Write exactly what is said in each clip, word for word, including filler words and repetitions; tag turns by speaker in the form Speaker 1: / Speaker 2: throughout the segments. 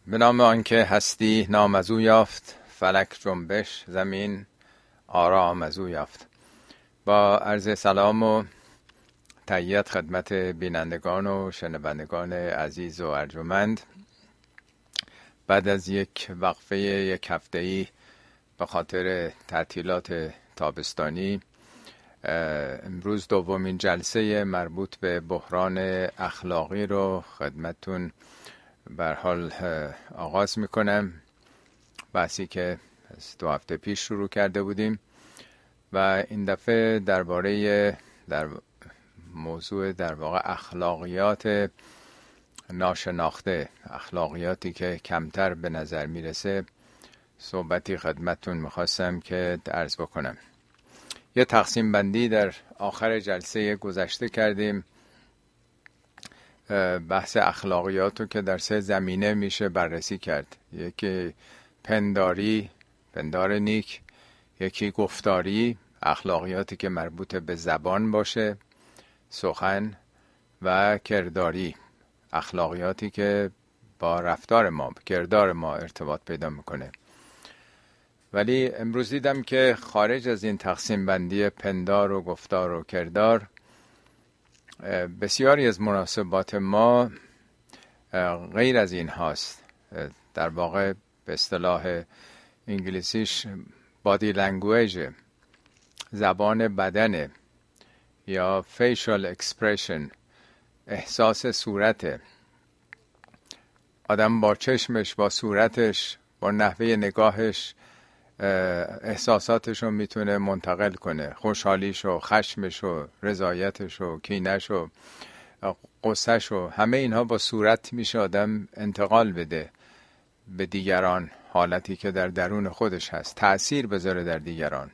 Speaker 1: به نام آنکه هستی نام از او یافت، فلک جنبش زمین آرام از او یافت. با عرض سلام و تحیت خدمت بینندگان و شنوندگان عزیز و ارجمند، بعد از یک وقفه یک هفته‌ای به خاطر تعطیلات تابستانی، امروز دومین جلسه مربوط به بحران اخلاقی رو خدمتتون به هر حال آغاز میکنم. بحثی که از دو هفته پیش شروع کرده بودیم و این دفعه درباره در موضوع در واقع اخلاقیات ناشناخته، اخلاقیاتی که کمتر به نظر میرسه، صحبتی خدمتتون میخواستم که عرض بکنم. یه تقسیم بندی در آخر جلسه گذشته کردیم، بحث اخلاقیات رو که در سه زمینه میشه بررسی کرد. یکی پنداری، پندار نیک، یکی گفتاری، اخلاقیاتی که مربوط به زبان باشه، سخن، و کرداری، اخلاقیاتی که با رفتار ما، کردار ما ارتباط پیدا میکنه. ولی امروز دیدم که خارج از این تقسیم بندی پندار و گفتار و کردار، بسیاری از مناسبات ما غیر از این هاست. در واقع به اصطلاح انگلیسیش بادی لنگویج، زبان بدنه یا فیشال اکسپرشن، احساس صورته. آدم با چشمش، با صورتش، با نحوه نگاهش احساساتش رو میتونه منتقل کنه. خوشحالیش و خشمش و رضایتش و کینش و غصهش و همه اینها با صورت میشه آدم انتقال بده به دیگران، حالتی که در درون خودش هست، تأثیر بذاره در دیگران.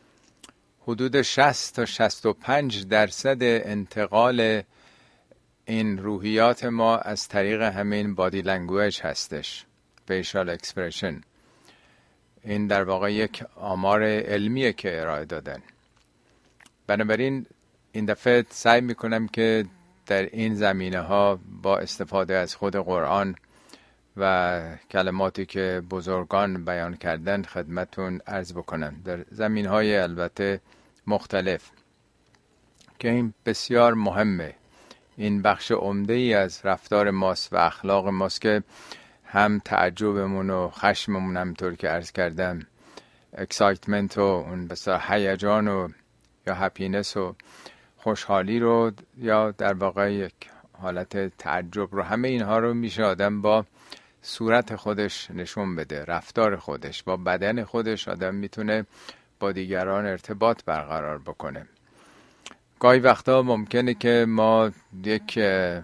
Speaker 1: حدود شصت تا شصت و پنج درصد انتقال این روحیات ما از طریق همین بادی لنگویج هستش، فیشال اکسپرشن. این در واقع یک آمار علمیه که ارائه دادن. بنابراین این دفعه سعی میکنم که در این زمینه ها با استفاده از خود قرآن و کلماتی که بزرگان بیان کردن خدمتون عرض بکنم در زمین های البته مختلف که این بسیار مهمه. این بخش عمده ای از رفتار ماست و اخلاق ماست که هم تعجبمون و خشممون، همطور که عرض کردم، اکسایتمنت و اون بسیار هیجان و یا هپینس و خوشحالی رو، یا در واقع یک حالت تعجب رو، همه اینها رو میشه آدم با صورت خودش نشون بده، رفتار خودش، با بدن خودش آدم میتونه با دیگران ارتباط برقرار بکنه. گاهی وقتا ممکنه که ما یک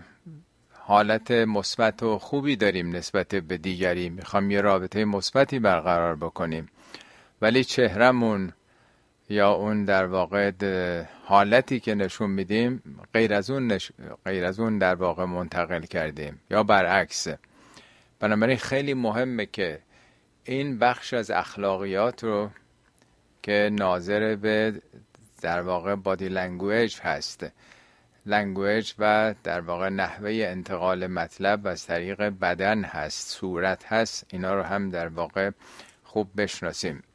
Speaker 1: حالت مثبت و خوبی داریم نسبت به دیگری، میخوام یه رابطه مثبتی برقرار بکنیم، ولی چهرمون یا اون در واقع حالتی که نشون میدیم غیر از اون نش... غیر از اون در واقع منتقل کردیم یا برعکس. بنابراین خیلی مهمه که این بخش از اخلاقیات رو که ناظر به در واقع بادی لنگویج هست، لنگویج و در واقع نحوه انتقال مطلب از طریق بدن هست، صورت هست، اینا رو هم در واقع خوب بشناسیم.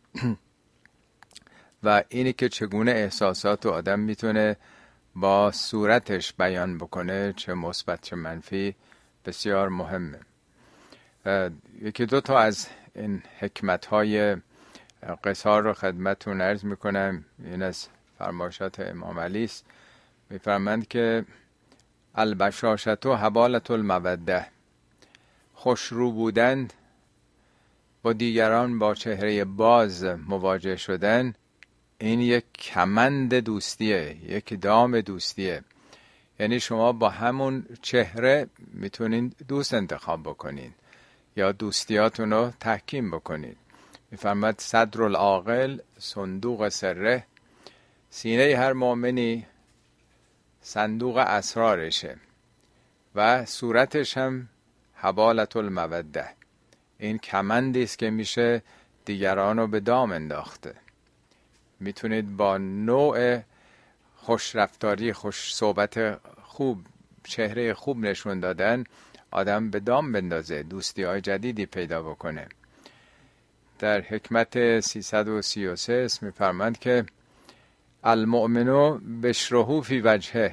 Speaker 1: و اینی که چگونه احساسات و آدم میتونه با صورتش بیان بکنه، چه مثبت چه منفی، بسیار مهمه. یکی دو تا از این حکمت‌های قصار رو خدمتتون عرض میکنم. این از فرمایشات امام علی است. میفرمند که البشاشة حبالة الموده، خوشرو بودن، با دیگران با چهره باز مواجه شدن، این یک کمند دوستیه، یک دام دوستیه. یعنی شما با همون چهره میتونین دوست انتخاب بکنین یا دوستیاتون رو تحکیم بکنین. میفرماد صدر العاقل صندوق سره، سینه هر مؤمنی صندوق اسرارشه و صورتش هم حبالة الموده، این کمندی است که میشه دیگران رو به دام انداخته. میتونید با نوع خوش رفتاری، خوش صحبت خوب، چهره خوب نشون دادن آدم به دام بندازه، دوستی های جدیدی پیدا بکنه. در حکمت سیصد و سی و سه میفرماند که المؤمنو بشرهو فی وجهه،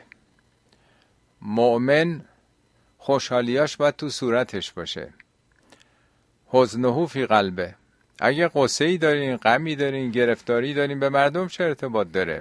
Speaker 1: مؤمن خوشحالیاش باید تو صورتش باشه. حزنهو فی قلبه، اگه قصه ای دارین، غمی دارین، گرفتاری دارین، به مردم چه ارتباط داره؟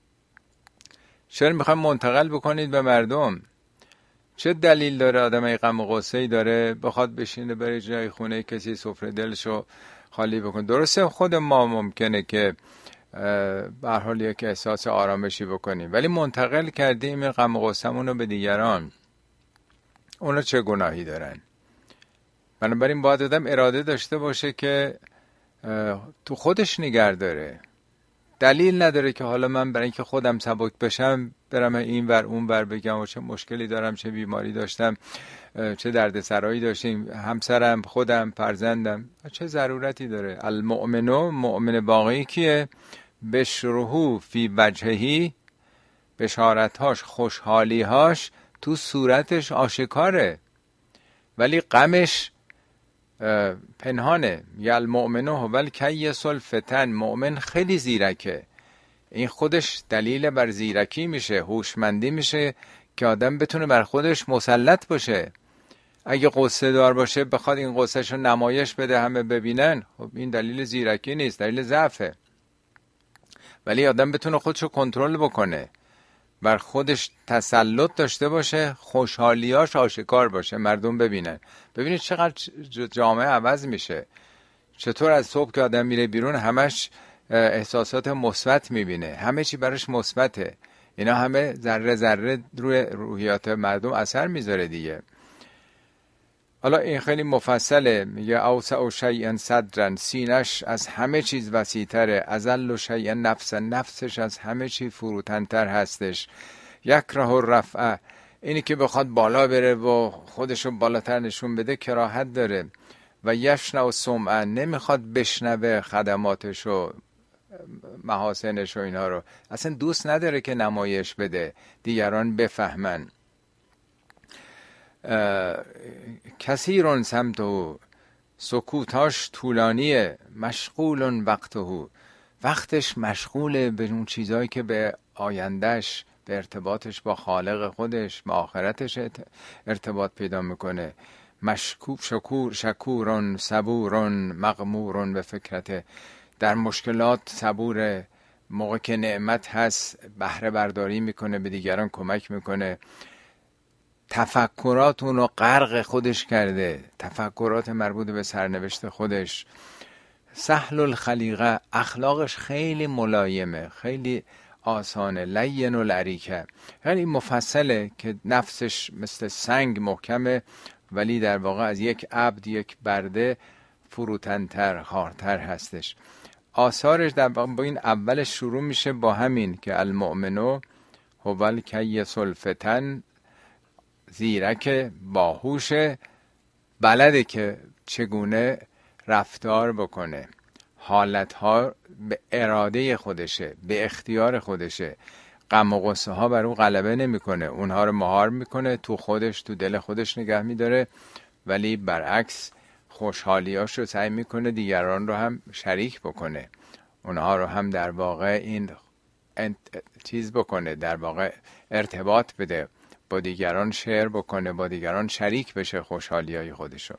Speaker 1: چرا میخوایم منتقل بکنید به مردم؟ چه دلیل داره آدم ای غم و قصه ای داره بخواد بشینه بره جای خونه کسی سفره دلشو خالی بکنه؟ درسته خود ما ممکنه که به هر حال یک احساس آرامشی بکنیم، ولی منتقل کردیم این غم و غصه‌مون رو به دیگران. اونا چه گناهی دارن؟ بنابراین باید آدم اراده داشته باشه که تو خودش نگه داره. دلیل نداره که حالا من برای اینکه خودم سبک بشم برم این ور اون ور بگم و چه مشکلی دارم، چه بیماری داشتم، چه دردسرایی داشتیم، همسرم، خودم، فرزندم، چه ضرورتی داره؟ المؤمنو، مؤمن واقعی کیه؟ بشرهو فی وجههی، بشارتهاش، خوشحالیهاش تو صورتش آشکاره ولی غمش پنهانه. یا المؤمنو هو الکیس الفتن، مؤمن خیلی زیرکه. این خودش دلیل بر زیرکی میشه، هوشمندی میشه که آدم بتونه بر خودش مسلط باشه. اگه قصه دار باشه بخواد این قصهشو نمایش بده همه ببینن، خب این دلیل زیرکی نیست، دلیل ضعفه. ولی آدم بتونه خودشو کنترل بکنه، بر خودش تسلط داشته باشه، خوشحالیاش آشکار باشه، مردم ببینن. ببینید چقدر جامعه عوض میشه. چطور از صبح که آدم میره بیرون همش احساسات مثبت میبینه، همه چی براش مثبته. اینا همه ذره ذره روی روحیات مردم اثر میذاره دیگه. حالا این خیلی مفصله، میگه اوسع شیئا صدرا، سینش از همه چیز وسیع‌تره. اذل شیئا نفسا، نفسش از همه چی فروتن‌تر هستش. یکره الرفع، اینی که بخواد بالا بره و خودشو بالاتر نشون بده کراهت داره. و یشنع سمعا، نمیخواد بشنوه خدماتش و محاسنش و اینها رو، اصلا دوست نداره که نمایش بده دیگران بفهمن. کثیرون سمتو، سکوتاش طولانیه. مشغولون وقتهو، وقتش مشغوله به اون چیزایی که به آیندهش، به ارتباطش با خالق خودش، با آخرتش ارتباط پیدا میکنه. مشکوب شکور شکورون صبورون مغمورون به فکرته، در مشکلات صبوره، موقع که نعمت هست بهره برداری میکنه، به دیگران کمک میکنه. تفکرات اونو غرق خودش کرده، تفکرات مربوط به سرنوشت خودش. سهل الخلیقه، اخلاقش خیلی ملایمه، خیلی آسانه. لین العریکه، یعنی مفصله که نفسش مثل سنگ محکمه ولی در واقع از یک عبد، یک برده فروتن‌تر، خارتر هستش. آثارش در واقع با این اولش شروع میشه با همین که المؤمنو هو الکیس الفتن، زیرک، باهوش، بلده که چگونه رفتار بکنه، حالتها به اراده خودشه، به اختیار خودشه. غم و غصه ها بر اون غلبه نمیکنه، اونها رو مهار میکنه، تو خودش، تو دل خودش نگه میداره، ولی برعکس خوشحالیاش رو سعی میکنه دیگران رو هم شریک بکنه، اونها رو هم در واقع این چیز بکنه، در واقع ارتباط بده، با دیگران شیر بکنه، با دیگران شریک بشه خوشحالیای خودشو.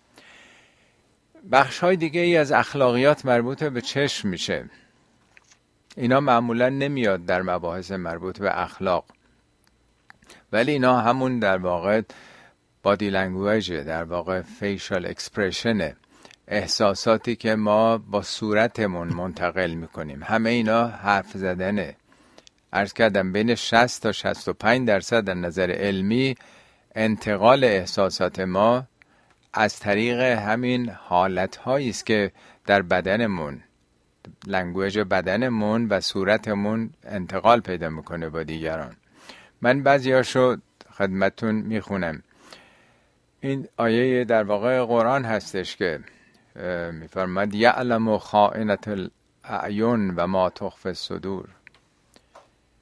Speaker 1: بخش های دیگه ای از اخلاقیات مربوط به چشم میشه. اینا معمولا نمیاد در مباحث مربوط به اخلاق، ولی اینا همون در واقع بادی لنگویج، در واقع فیشال اکسپرشنه، احساساتی که ما با صورتمون منتقل میکنیم. همه اینا حرف زدنه. عرض کردم بین شصت تا شصت و پنج درصد در نظر علمی انتقال احساسات ما از طریق همین حالت‌هایی است که در بدنمون، لنگویج بدنمون و صورتمون انتقال پیدا میکنه با دیگران. من بعضیاشو خدمتون میخونم. این آیه در واقع قرآن هستش که میفرماد یعلم خائنة الاعین و ما تخفی الصدور.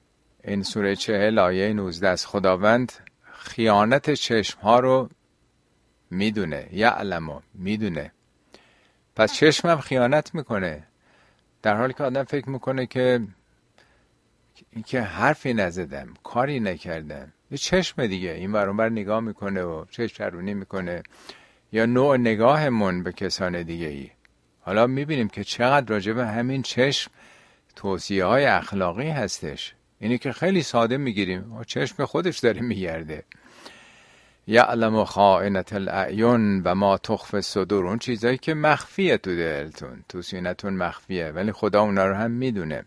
Speaker 1: این سوره چهل آیه نوزده است. خداوند خیانت چشم ها رو میدونه. یعلم میدونه. پس چشمم خیانت میکنه، در حالی که آدم فکر میکنه که اینکه حرفی نزدم، کاری نکردم، یه چشم دیگه این ور اون ور نگاه میکنه و چشم چرونی میکنه، یا نوع نگاهمون به کسان دیگه ای. حالا میبینیم که چقدر راجع به همین چشم توصیه های اخلاقی هستش. اینی که خیلی ساده میگیریم، چشم خودش داره میگرده. یعلم خائنة الاعین و ما تخفی الصدور، اون چیزایی که مخفیه تو دلتون، تو سینتون مخفیه، ولی خدا اونا رو هم میدونه.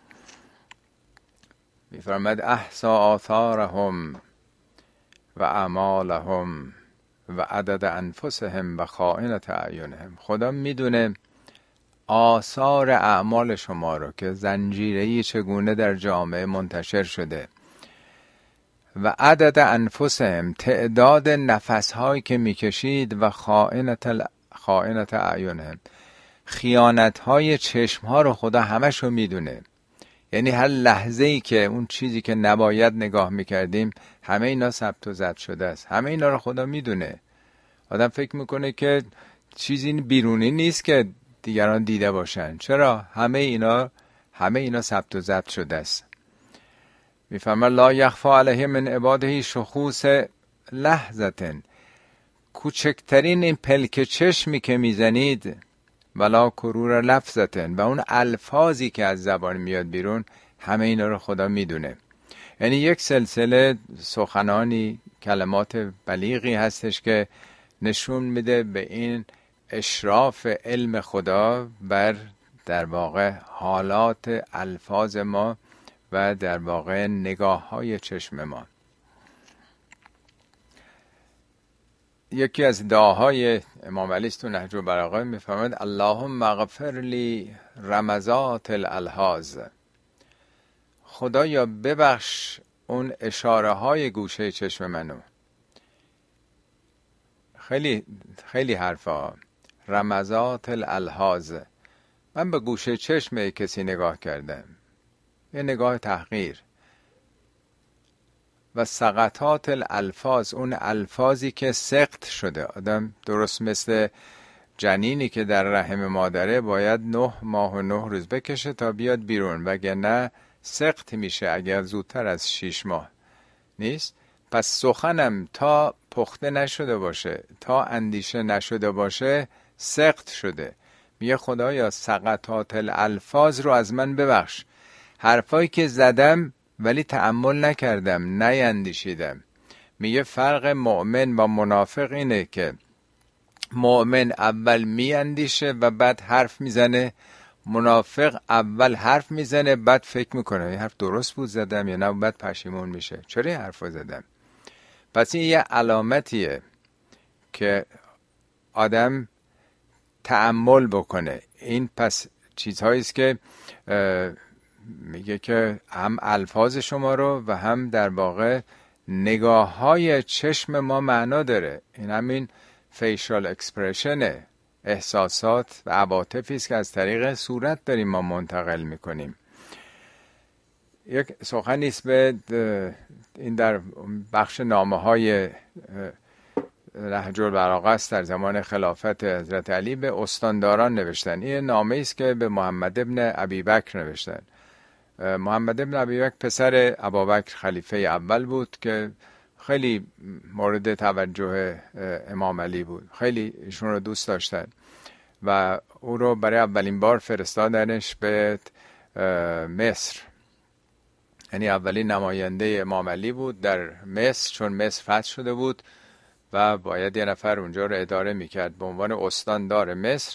Speaker 1: میفرماد احصی آثارهم و اعمالهم و عدد انفسهم و خائنة اعینهم. خدا میدونه آثار اعمال شما رو که زنجیره‌ای چگونه در جامعه منتشر شده، و عدد انفسهم، تعداد نفس‌هایی که میکشید، و خائنة خائنة اعینهم، خیانت‌های چشم‌ها رو خدا همشو میدونه. یعنی هر لحظه‌ای که اون چیزی که نباید نگاه میکردیم، همه اینا ثبت و ضبط شده است. همه اینا رو خدا میدونه. آدم فکر میکنه که چیزی بیرونی نیست که دیگران دیده باشن. چرا؟ همه اینا همه اینا ثبت و ضبط شده است. میفرماید لا یخفی علیه من عباده شخوص لحظه، کوچکترین این پلک چشمی که میزنید، ولا کرور لفظه، و اون الفاظی که از زبان میاد بیرون، همه اینا رو خدا میدونه. یعنی یک سلسله سخنانی، کلمات بلیغی هستش که نشون میده به این اشراف علم خدا بر در واقع حالات الفاظ ما و در واقع نگاه های چشم ما. یکی از دعاهای امام علی است تو نهج البلاغه، میفرماید اللهم اغفر لی رمزات الالحاظ، خدایا ببخش اون اشاره های گوشه چشم منو. خیلی خیلی حرفا. رمزات الالحاظ، من به گوشه چشم کسی نگاه کردم، یه نگاه تحقیر. و سقطات الالفاظ، اون الفاظی که سقط شده. آدم درست مثل جنینی که در رحم مادره باید نه ماه و نه روز بکشه تا بیاد بیرون، وگرنه سقط میشه اگر زودتر از شش ماه نیست. پس سخنم تا پخته نشده باشه، تا اندیشه نشده باشه، سقط شده. میگه خدایا سقطات الالفاظ رو از من ببخش. حرفایی که زدم ولی تأمل نکردم، نیندیشیدم. میگه فرق مؤمن با منافق اینه که مؤمن اول میاندیشه و بعد حرف میزنه، منافق اول حرف میزنه بعد فکر میکنه این حرف درست بود زدم یا نه، بعد پشیمون میشه چرا این حرف زدم. پس این یه علامتیه که آدم تأمل بکنه. این پس چیزهاییست که میگه که هم الفاظ شما رو و هم در واقع نگاه های چشم ما معنا داره. این همین فیشال اکسپرشنه، احساسات و عواطفی است که از طریق صورت داریم ما منتقل میکنیم. یک سخنی است به این در بخش نامه های نهج البلاغه است، در زمان خلافت حضرت علی به استانداران نوشتن. این نامه است که به محمد ابن ابیبکر نوشتن. محمد ابن ابیبکر پسر ابوبکر خلیفه اول بود که خیلی مورد توجه امام علی بود، خیلی ایشون رو دوست داشتن و او رو برای اولین بار فرستادنش به مصر. یعنی اولین نماینده امام علی بود در مصر، چون مصر فتح شده بود و باید یه نفر اونجا رو اداره میکرد. به عنوان استاندار مصر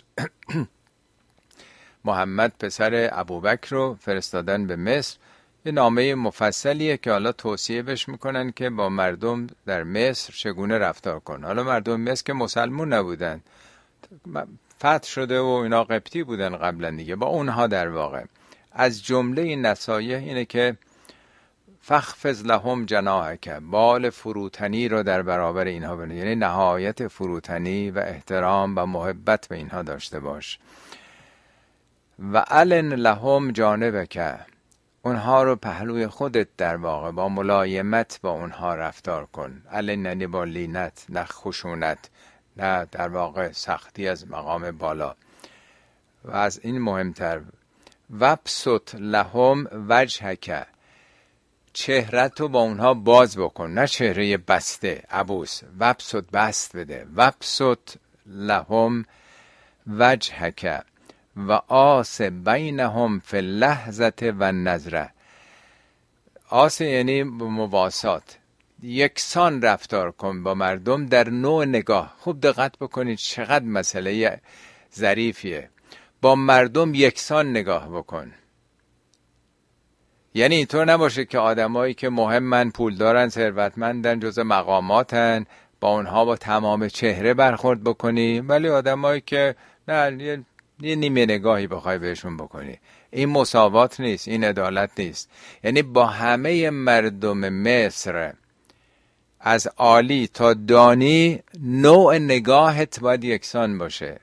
Speaker 1: محمد پسر ابوبکر رو فرستادن به مصر. یه نامه مفصلیه که حالا توصیه بهش میکنن که با مردم در مصر چگونه رفتار کن. حالا مردم مصر که مسلمون نبودن، فتح شده و اینا قبطی بودن قبلا دیگه، با اونها در واقع از جمله این نصایح اینه که فخفض لهم جناحک، بال فروتنی رو در برابر اینها بنه، یعنی نهایت فروتنی و احترام و محبت به اینها داشته باش. و علن لهم جانبک، اونها رو پهلوی خودت در واقع با ملایمت با اونها رفتار کن. علن یعنی با لینت، نه خشونت، نه در واقع سختی از مقام بالا. و از این مهمتر، وبسط لهم وجهک، چهره‌تو با اونها باز بکن، نه چهره بسته عبوس. وبسط بست بده. وبسط لهم وجهک و آس بینهم فی اللحظة و النظره. آس یعنی مواسات، یکسان رفتار کن با مردم در نوع نگاه. خوب دقت بکنید چقدر مسئله ظریفیه. با مردم یکسان نگاه بکن. یعنی اینطور نباشه که آدمایی که مهمن، پول دارن، ثروتمندن، جزء مقاماتن، با اونها با تمام چهره برخورد بکنی، ولی آدمایی که نه یه, یه نیمه نگاهی بخوای بهشون بکنی. این مساوات نیست، این عدالت نیست. یعنی با همه مردم مصر از عالی تا دانی نوع نگاهت باید یکسان باشه.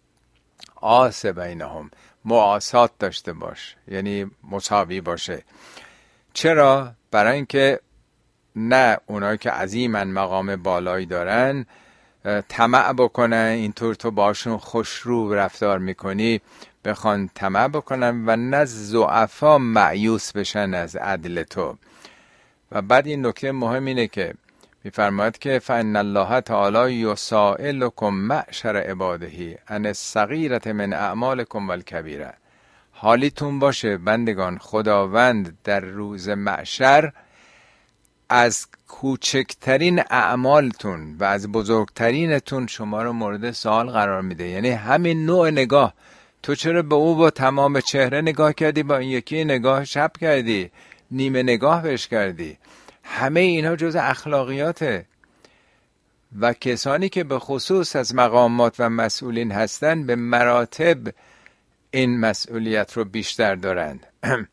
Speaker 1: آس بینهم، مواسات داشته باش، یعنی مساوی باشه. چرا؟ برای اینکه نه اونایی که عظیمن، مقام بالایی دارن، طمع بکنن اینطور تو باشون خوشرو رفتار میکنی، بخوان طمع بکنن، و نه ضعفا مایوس بشن از عدل تو. و بعد این نکته مهم اینه که میفرماید که فإن الله تعالی یسائلکم معشر عباده عن الصغیرة من اعمالکم والکبیرة. حالیتون باشه بندگان، خداوند در روز محشر از کوچکترین اعمالتون و از بزرگترینتون شما رو مورد سوال قرار میده. یعنی همین نوع نگاه، تو چرا به او با تمام چهره نگاه کردی، با این یکی نگاه شب کردی، نیمه نگاه بهش کردی؟ همه اینها جز اخلاقیاته. و کسانی که به خصوص از مقامات و مسئولین هستند به مراتب این مسئولیت رو بیشتر دارند.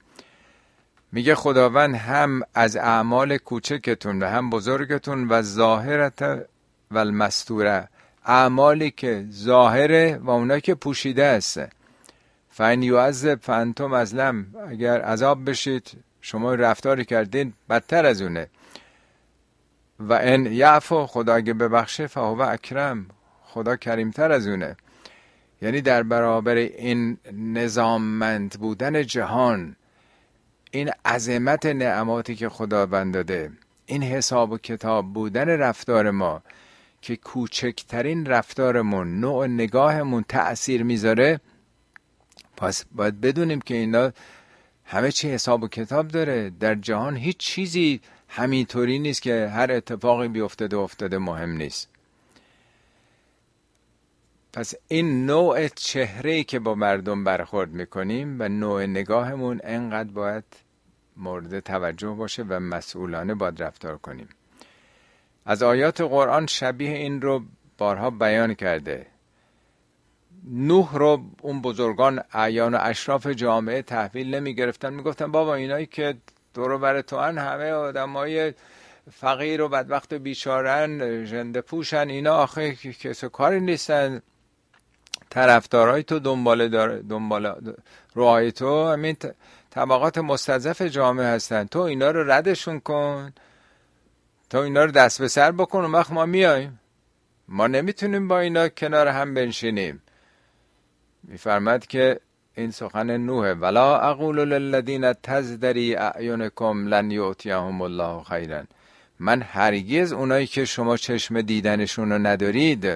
Speaker 1: میگه خداوند هم از اعمال کوچکتون و هم بزرگتون و ظاهرت و المستوره، اعمالی که ظاهره و اونایی که پوشیده است. فین یعذب فانتم ازلم، اگر عذاب بشید شما رفتاری کردین بدتر از اونه. و ان یعفو، خدا اگه ببخشه فهو اکرم، خدا کریمتر از اونه. یعنی در برابر این نظاممند بودن جهان، این عظمت نعماتی که خداوند داده، این حساب و کتاب بودن رفتار ما که کوچکترین رفتارمون، نوع نگاهمون تأثیر میذاره، پس باید بدونیم که اینا همه چی حساب و کتاب داره. در جهان هیچ چیزی همینطوری نیست که هر اتفاقی بیفتده افتاده مهم نیست. پس این نوع چهره‌ای که با مردم برخورد میکنیم و نوع نگاهمون انقدر باید مورد توجه باشه و مسئولانه باید رفتار کنیم. از آیات قرآن شبیه این رو بارها بیان کرده. نوح رو اون بزرگان اعیان و اشراف جامعه تحویل نمی گرفتن، می گفتن بابا اینایی که دور و بر تو ان همه آدمای فقیر و بدبخت و بیچارن، ژنده پوشن، اینا آخه کس و کاری نیستن، طرفدارای تو، دنبال دار دنبال روهای تو همین طبقات مستضعف جامعه هستن، تو اینا رو ردشون کن، تو اینا رو دست به سر بکن، اون وقت ما میایم. ما نمیتونیم با اینا کنار هم بنشینیم. میفرماد که این سخن نوح، ولا اقول للذین تزدری اعینکم لن یؤتیهم الله خیرا. من هرگز اونایی که شما چشم دیدنشون رو ندارید،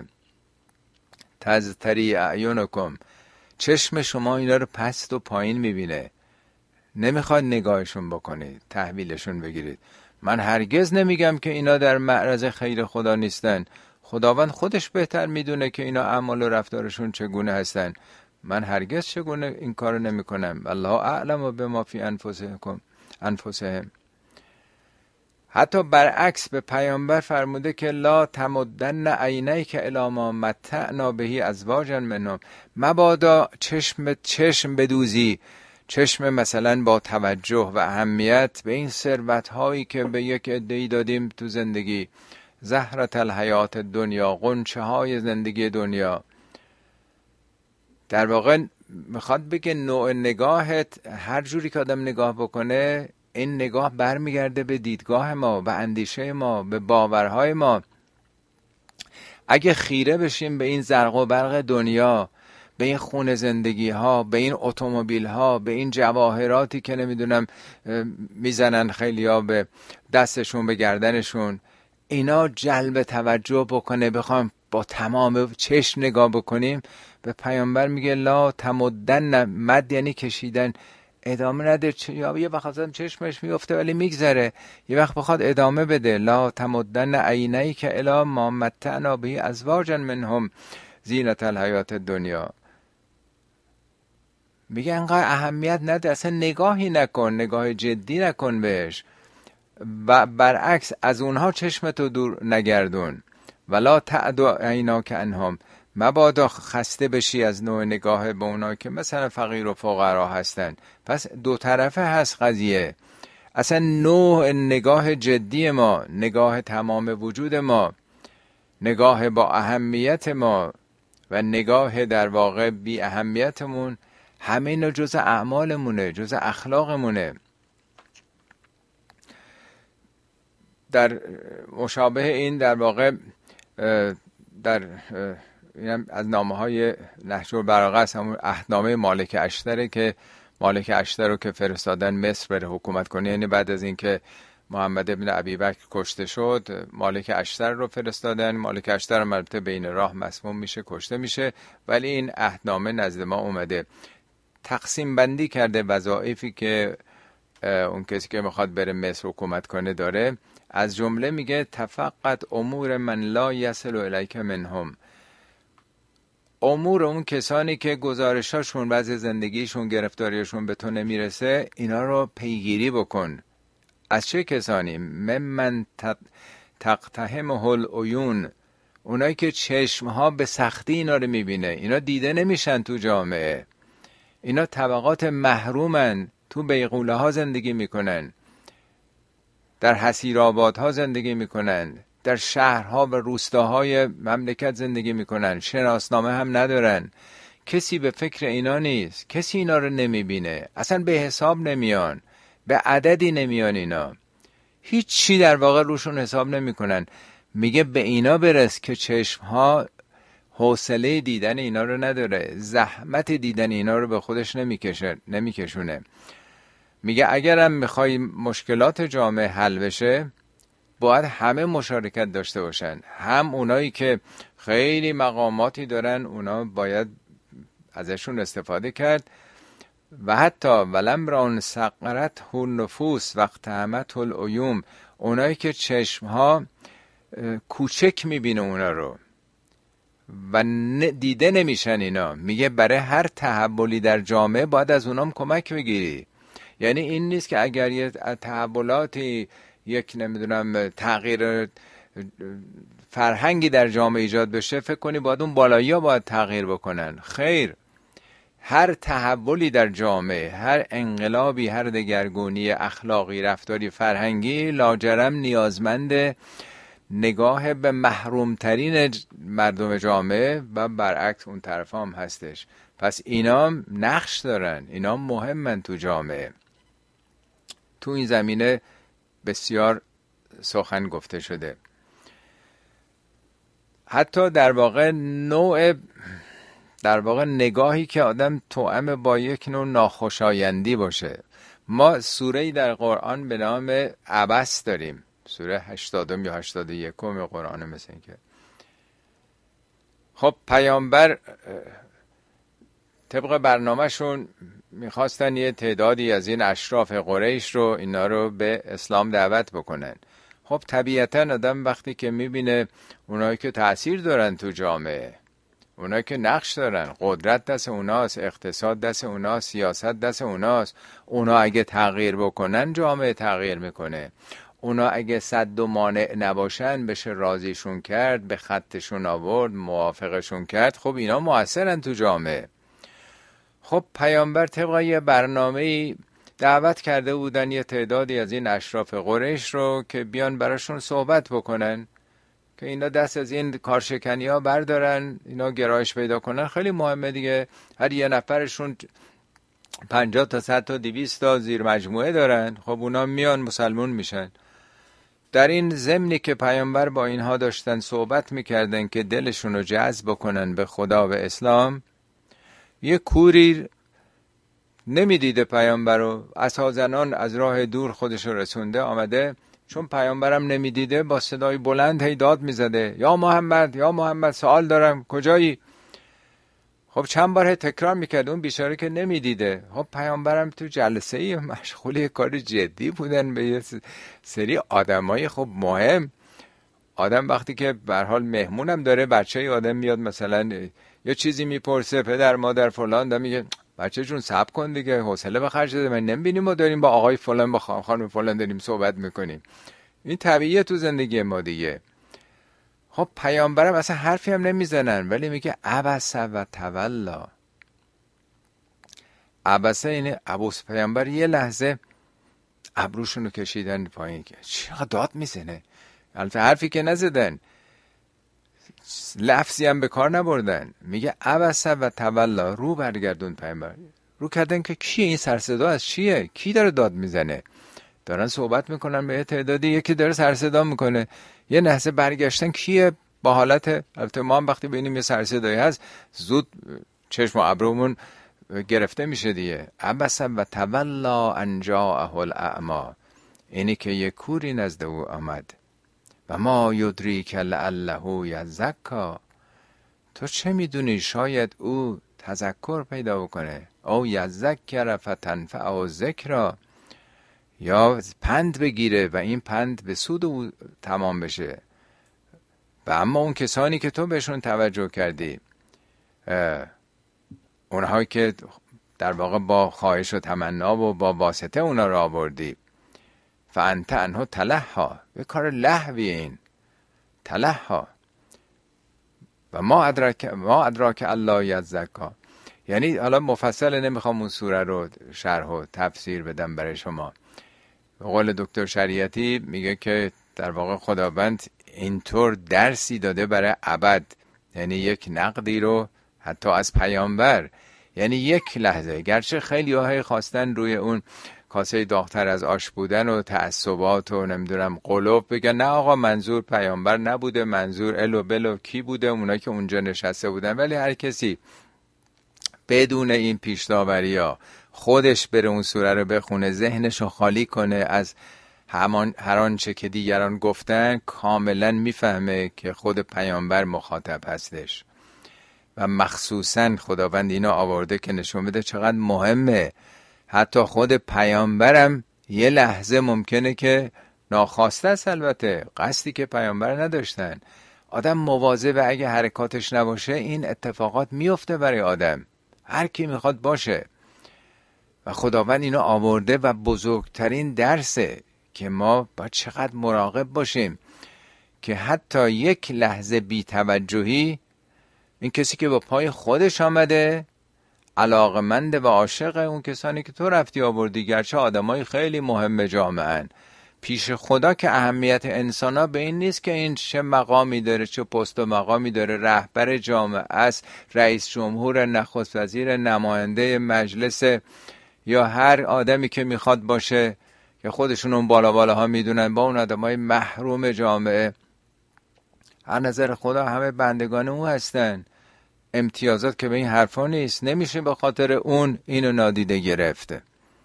Speaker 1: تزدری اعینکم، چشم شما اینا رو پست و پایین میبینه، نمیخواد نگاهشون بکنید، تحویلشون بگیرید. من هرگز نمیگم که اینا در معرض خیر خدا نیستن. خداوند خودش بهتر میدونه که اینا اعمال و رفتارشون چگونه هستن. من هرگز چگونه این کارو نمیکنم. الله اعلم بما فی انفسکم انفسهم. حتی برعکس به پیامبر فرموده که لا تمدن عینیک الی ما متعنا به ازواجا منهم، مبادا چشم چشم بدوزی، چشم مثلا با توجه و اهمیت به این ثروت هایی که به یک عده‌ای دادیم تو زندگی، زهرة الحیات دنیا، غنچه های زندگی دنیا. در واقع میخواد بگه نوع نگاهت هر جوری که آدم نگاه بکنه، این نگاه برمیگرده به دیدگاه ما، به اندیشه ما، به باورهای ما. اگه خیره بشیم به این زرق و برق دنیا، به این خون زندگی ها، به این اتومبیل ها، به این جواهراتی که نمیدونم میزنن خیلیا به دستشون به گردنشون، اینا جلب توجه بکنه بخوام با تمام چشم نگاه بکنیم، به پیامبر میگه لا تمدن، مد یعنی کشیدن، ادامه نده. یا یه وقت ازم چشمش میفته ولی میگذره، یه وقت بخواد ادامه بده. لا تمدن عینی که الی ما متعنا به ازواجا منهم زینت الحیات الدنیا. میگه انقدر اهمیت نده، اصلا نگاهی نکن، نگاه جدی نکن بهش، و برعکس از اونها چشمتو دور نگردون. ولا تعدو عیناک عنهم، مبادا خسته بشی از نوع نگاه به اونا که مثلا فقیر و فقرا هستن. پس دو طرفه هست قضیه. اصلا نوع نگاه جدی ما، نگاه تمام وجود ما، نگاه با اهمیت ما و نگاه در واقع بی اهمیتمون، همه اینا جز اعمالمونه، جز اخلاقمونه. در مشابه این در واقع در از نامه های نهج البلاغه است، همون عهدنامه مالک اشتره که مالک اشتر رو که فرستادن مصر بره حکومت کنه، یعنی بعد از اینکه محمد ابن ابیبکر کشته شد مالک اشتر رو فرستادن. مالک اشتر هم البته بین راه مسموم میشه، کشته میشه، ولی این عهدنامه نزد ما اومده، تقسیم بندی کرده وظایفی که اون کسی که میخواد بره مصر حکومت کنه داره. از جمله میگه تفقد امور من لا یصل الیک منهم، امور اون کسانی که گزارشاشون وضع زندگیشون گرفتاریشون به تو نمیرسه، اینا رو پیگیری بکن. از چه کسانی؟ ممن تقتحمه العیون، اونایی که چشمها به سختی اینا رو میبینه، اینا دیده نمیشن تو جامعه، اینا طبقات محرومن، تو بیغوله ها زندگی میکنن، در حسیرآبادها زندگی میکنن، در شهرها و روستاهای مملکت زندگی میکنن، شناسنامه هم ندارن، کسی به فکر اینا نیست، کسی اینا رو نمیبینه، اصلا به حساب نمیان، به عددی نمیان، اینا هیچ چی در واقع روشون حساب نمیکنن. میگه به اینا برس که چشمها حوصله دیدن اینا رو نداره، زحمت دیدن اینا رو به خودش نمیکشه نمیکشونه. میگه اگرم میخوای مشکلات جامعه حل بشه، باید همه مشارکت داشته باشن، هم اونایی که خیلی مقاماتی دارن اونا باید ازشون استفاده کرد، و حتی ولم ران سقرت هو نفوس وقت همت العیوم، اونایی که چشمها کوچک میبینه اونا رو و دیده نمیشن اینا. میگه برای هر تحولی در جامعه باید از اونام کمک بگیری. یعنی این نیست که اگر یه تحولاتی، یک نمیدونم تغییر فرهنگی در جامعه ایجاد بشه فکر کنی باید اون بالایی ها باید تغییر بکنن. خیر، هر تحولی در جامعه، هر انقلابی، هر دگرگونی اخلاقی، رفتاری، فرهنگی لاجرم نیازمند نگاه به محرومترین مردم جامعه و برعکس اون طرف هم هستش. پس اینا نقش دارن، اینا مهمن تو جامعه. تو این زمینه بسیار سخن گفته شده. حتی در واقع نوع در واقع نگاهی که آدم توأم با یک نوع ناخوشایندی باشه. ما سوره‌ای در قرآن به نام عبس داریم، سوره هشتادم یا هشتاد و یکم قرآن مثل این که خب پیامبر طبق برنامهشون میخواستن یه تعدادی از این اشراف قریش رو اینا رو به اسلام دعوت بکنن. خب طبیعتا آدم وقتی که میبینه اونایی که تأثیر دارن تو جامعه، اونایی که نقش دارن، قدرت دست اوناست، اقتصاد دست اوناست، سیاست دست اوناست، اونا اگه تغییر بکنن جامعه تغییر میکنه، اونا اگه صد و مانع نباشن بشه راضیشون کرد، به خطشون آورد، موافقشون کرد، خب اینا مؤثرن تو جامعه. خب پیامبر طبق یه برنامه‌ای دعوت کرده بودن یه تعدادی از این اشراف قریش رو که بیان براشون صحبت بکنن که اینا دست از این کارشکنی ها بردارن، اینا گرایش پیدا کنن. خیلی مهمه دیگه، هر یه نفرشون پنجاه تا صد تا دویست تا زیر مجموعه دارن، خب اونا میان مسلمون میشن. در این ضمنی که پیامبر با اینها داشتن صحبت میکردن که دلشون رو جذب کنن به خدا و اسلام، یه کوری نمیدیده پیامبر رو، عصا زنان از راه دور خودش رو رسونده آمده، چون پیامبرم نمیدیده با صدای بلند هی داد میزده یا محمد یا محمد سوال دارم کجایی. خب چند بار تکرار میکرد، اون بیچاره که نمیدیده. خب پیامبرم تو جلسه ای مشغول یه کار جدی بودن به یه سری آدمای خب مهم. آدم وقتی که به هر حال مهمونم داره، بچه آدم میاد مثلا یه چیزی میپرسه، پدر مادر فلان، دا میگه بچه جون صبر کن دیگه، حوصله به خرج بده، من نمیبینیم ما داریم با آقای فلان با خانم فلان داریم صحبت میکنیم. این طبیعیه تو زندگی ما دیگه. خب پیامبرم اصلا حرفی هم نمیزنن، ولی میگه عبس و تولا. عبسه اینه عبوس. پیامبر یه لحظه ابروشونو کشیدن پایین که چقدر داد میزنه. البته حرفی که نزدن، لفظی هم به کار نبردن. میگه عبس و تولا، رو برگردون پیامبر. رو کردن که کیه این سرصدا، از چیه، کی داره داد میزنه؟ دارن صحبت میکنن به تعدادی، یکی داره سرصدا میکنه. یه لحظه برگشتن کیه با حالت، البته ما هم وقتی ببینیم یه سرصدایی هست زود چشم و ابرومون گرفته میشه دیگه. عبس و تولا ان جاءه الاعمی، اینی که یه کوری نزد او آمد. و ما یدریک لعله یزکا، تو چه میدونی شاید او تذکر پیدا بکنه، او یذکر فتنفعه ذکرا، یا پند بگیره و این پند به سود او تمام بشه. و اما اون کسانی که تو بهشون توجه کردی، اونهایی که در واقع با خواهش و تمنا و با واسطه اونا را آوردی، فانت عنه تلهی، به کار لهوی این تلهی. و ما ادراک ما ادراک الله یزکا، یعنی حالا مفصل نمیخوام اون سوره رو شرح و تفسیر بدم برای شما. به قول دکتر شریعتی میگه که در واقع خداوند اینطور درسی داده برای ابد، یعنی یک نقدی رو حتی از پیامبر، یعنی یک لحظه، گرچه خیلی هایی خواستن روی اون کاسه داغ‌تر از آش بودن و تعصبات و نمیدونم قلوب بگن نه آقا منظور پیامبر نبوده، منظور الو بلو کی بوده، اونا که اونجا نشسته بودن. ولی هر کسی بدون این پیش داوری ها خودش بره اون سوره رو بخونه، ذهنشو خالی کنه از همان هر آنچه که دیگران گفتن، کاملا میفهمه که خود پیامبر مخاطب هستش. و مخصوصا خداوند اینو آورده که نشون بده چقدر مهمه. حتی خود پیامبرم یه لحظه ممکنه که ناخواسته است، البته قصدی که پیامبر نداشتن، آدم مواظب اگه حرکاتش نباشه این اتفاقات میفته برای آدم، هر کی میخواد باشه. و خداوند اینو آورده و بزرگترین درسه که ما باید چقدر مراقب باشیم که حتی یک لحظه بی توجهی، این کسی که با پای خودش آمده علاقمند و عاشق اون کسانی که تو رفتی آوردی، گرچه آدمای خیلی مهم جامعه‌ان، پیش خدا که اهمیت انسانا به این نیست که این چه مقامی داره، چه پست و مقامی داره، رهبر جامعه است، رئیس جمهور، نخست وزیر، نماینده مجلس، یا هر آدمی که میخواد باشه که خودشون اون بالا بالاها میدونن، با اون آدمای محروم جامعه هر نظر خدا همه بندگان او هستن. امتیازات که به این حرفا نیست، نمیشه به خاطر اون اینو نادیده گرفته.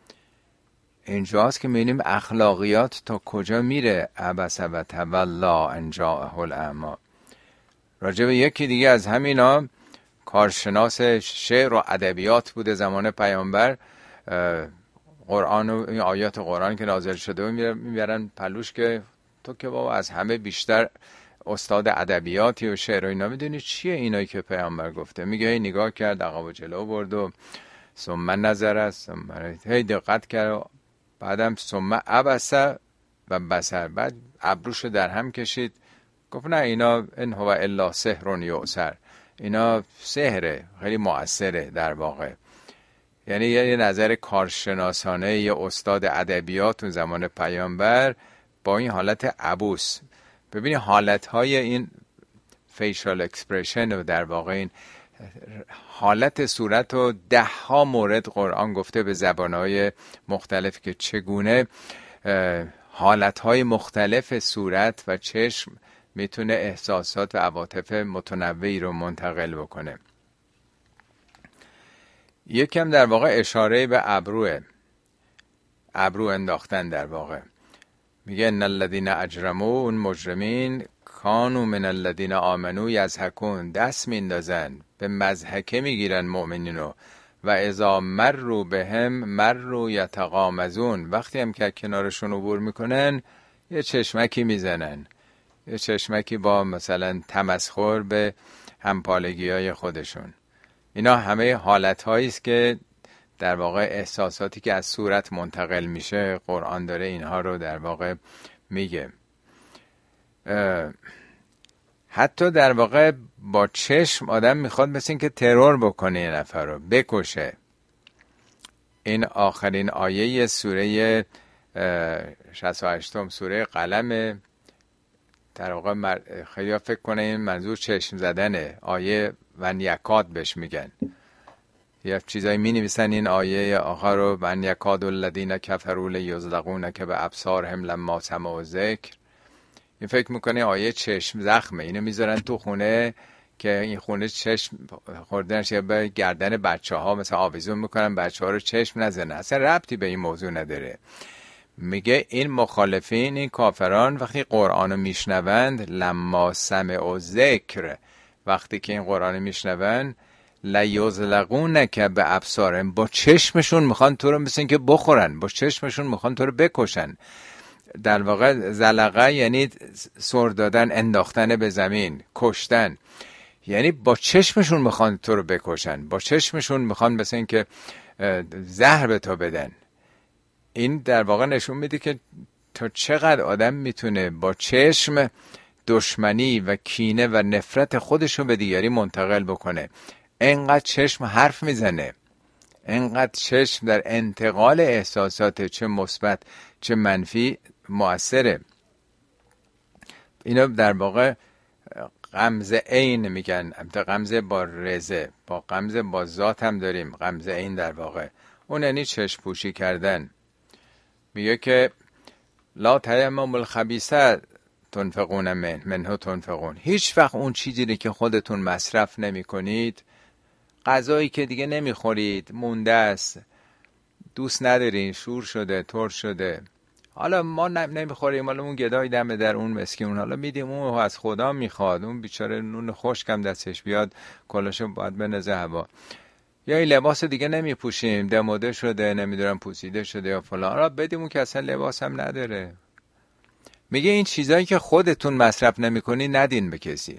Speaker 1: اینجاست که می‌بینیم اخلاقیات تا کجا میره. عبس و تولا ان جاءه الاعمی. راجع به یکی دیگه از همینا، کارشناس شعر و ادبیات بوده زمان پیامبر، قرآن و این آیات قرآن که نازل شده و میبرن پلوش که تو که بابا از همه بیشتر استاد ادبیاتی و شعر و اینا، میدونی چیه اینایی که پیامبر گفته؟ میگه هی نگاه کرد، عقب و جلو برد و ثم نظر است، هی دقت کرد و بعدم ثم عبس و بصر، بعد ابروشو در هم کشید، گفت نه اینا ان هو الا سحر یؤثر، اینا سحره، خیلی مؤثره در واقع. یعنی یه نظر کارشناسانه یه استاد ادبیات اون زمان پیامبر با این حالت عبوس. ببینید حالتهای این فیشال اکسپرشن و در واقع این حالت صورت و ده ها مورد قرآن گفته به زبانهای مختلف که چگونه حالتهای مختلف صورت و چشم میتونه احساسات و عواطف متنوعی رو منتقل بکنه. یکم در واقع اشاره به ابروه، ابرو انداختن در واقع. میگه ان الذین اجرموا، اون مجرمین، کانوا من الذین آمنوا یضحکون، دست میندازن به مضحکه میگیرن مؤمنینو، و اذا مروا بهم مروا یتغامزون، وقتی هم که کنارشون عبور میکنن یه چشمکی میزنن، یه چشمکی با مثلا تمسخر به همپالگی های خودشون. اینا همه حالت هایی است که در واقع احساساتی که از صورت منتقل میشه، قرآن داره اینها رو در واقع میگه. حتی در واقع با چشم آدم میخواد مثل این که ترور بکنه یه نفر رو بکشه. این آخرین آیه سوره شصت و هشت سوره قلم، در واقع مر... خیلی فکر کنه این منظور چشم زدنه، آیه ون یکاد بهش میگن، یه چیزایی می نویسن این آیه آخر رو، ون یکاد الذین کفروا لیزلقون که به ابصارهم لما سمعوا ذکر. این فکر میکنه آیه چشم زخمه، اینو میذارن تو خونه که این خونه چشم خوردنش یا به گردن بچه ها مثلا آویزون میکنن بچه ها رو چشم نزنه. اصلا ربطی به این موضوع نداره. میگه این مخالفین، این کافران وقتی قرآن رو میشنوند، لما سمعوا ذکر، وقتی که این قرآن رو میشنوند، لیزلقونک به ابصارهم، با چشمشون میخوان تو رو مثل این که بخورن، با چشمشون میخوان تو رو بکشن. در واقع زلقه یعنی سر دادن، انداختن به زمین، کشتن، یعنی با چشمشون میخوان تو رو بکشن، با چشمشون میخوان مثل این که زهر به تو بدن. این در واقع نشون میده که تا چقدر آدم میتونه با چشم دشمنی و کینه و نفرت خودشو به دیگری منتقل بکنه. اینقدر چشم حرف میزنه، اینقدر چشم در انتقال احساسات چه مثبت چه منفی مؤثره. اینو در واقع غمزه عین میگن، غمزه با رزه، با غمزه با ذات هم داریم، غمزه عین در واقع اون یعنی چشم پوشی کردن. میگه که لا تیمموا الخبیث تنفقون من منه تنفقون، هیچ وقت اون چیزی که خودتون مصرف نمی کنید، غذایی که دیگه نمیخورید مونده است، دوست ندارین، شور شده، ترش شده، حالا ما نمیخوریم، حالا اون گدای دم در اون مسکین حالا میدیم، اون از خدا میخواد، اون بیچاره نون خشکم دستش بیاد کلاشو باید بنزه هوا، یا این لباس دیگه نمیپوشیم، دموده شده، نمیدونم پوسیده شده یا فلان، حالا بدیم اون که اصلا لباس هم نداره. میگه این چیزایی که خودتون مصرف نمیکنی ندین به کسی.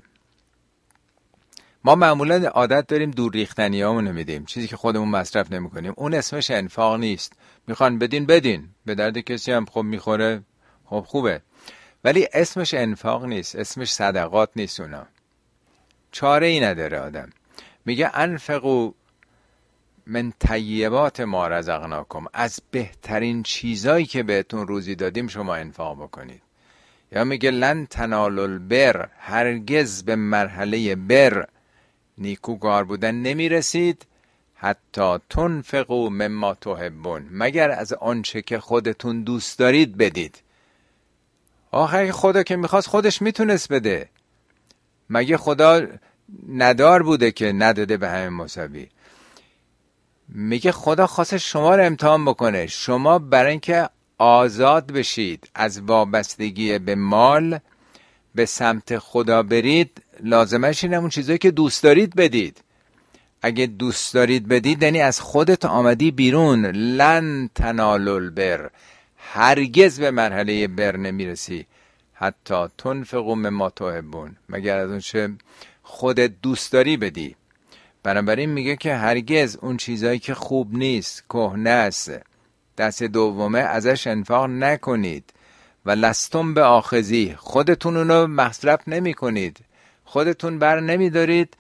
Speaker 1: ما معمولا عادت داریم دور ریختنیامونو میدیم، چیزی که خودمون مصرف نمیکنیم، اون اسمش انفاق نیست. میخوان بدین بدین، به درد کسی هم خب میخوره، خب خوبه، ولی اسمش انفاق نیست، اسمش صدقات نیست. اونا چاره ای نداره آدم. میگه انفقوا من طیبات ما رزقناکم، از بهترین چیزایی که بهتون روزی دادیم شما انفاق بکنید. یا میگه لن تنالوا البر، هرگز به مرحله بر، نیکوکار بودن نمیرسید، حتی تنفقوا مما تحبون، مگر از آنچه که خودتون دوست دارید بدید. آخه خدا که میخواست خودش میتونست بده، مگه خدا ندار بوده که نداده به همه مساوی؟ میگه خدا خواست شما رو امتحان بکنه، شما برای اینکه آزاد بشید از وابستگی به مال، به سمت خدا برید، لازمش اینه اون چیزایی که دوست دارید بدید. اگه دوست دارید بدید یعنی از خودت آمدی بیرون. لن تنالوا البر، هرگز به مرحله بر نمیرسی، حتی تنفقوا مما تحبون، مگر از اون چه خودت دوست داری بدی. بنابراین میگه که هرگز اون چیزایی که خوب نیست، کهنه است، دست دومه، ازش انفاق نکنید. و لستم به آخذی، خودتون اونو مصرف نمی کنید، خودتون بر نمی دارید،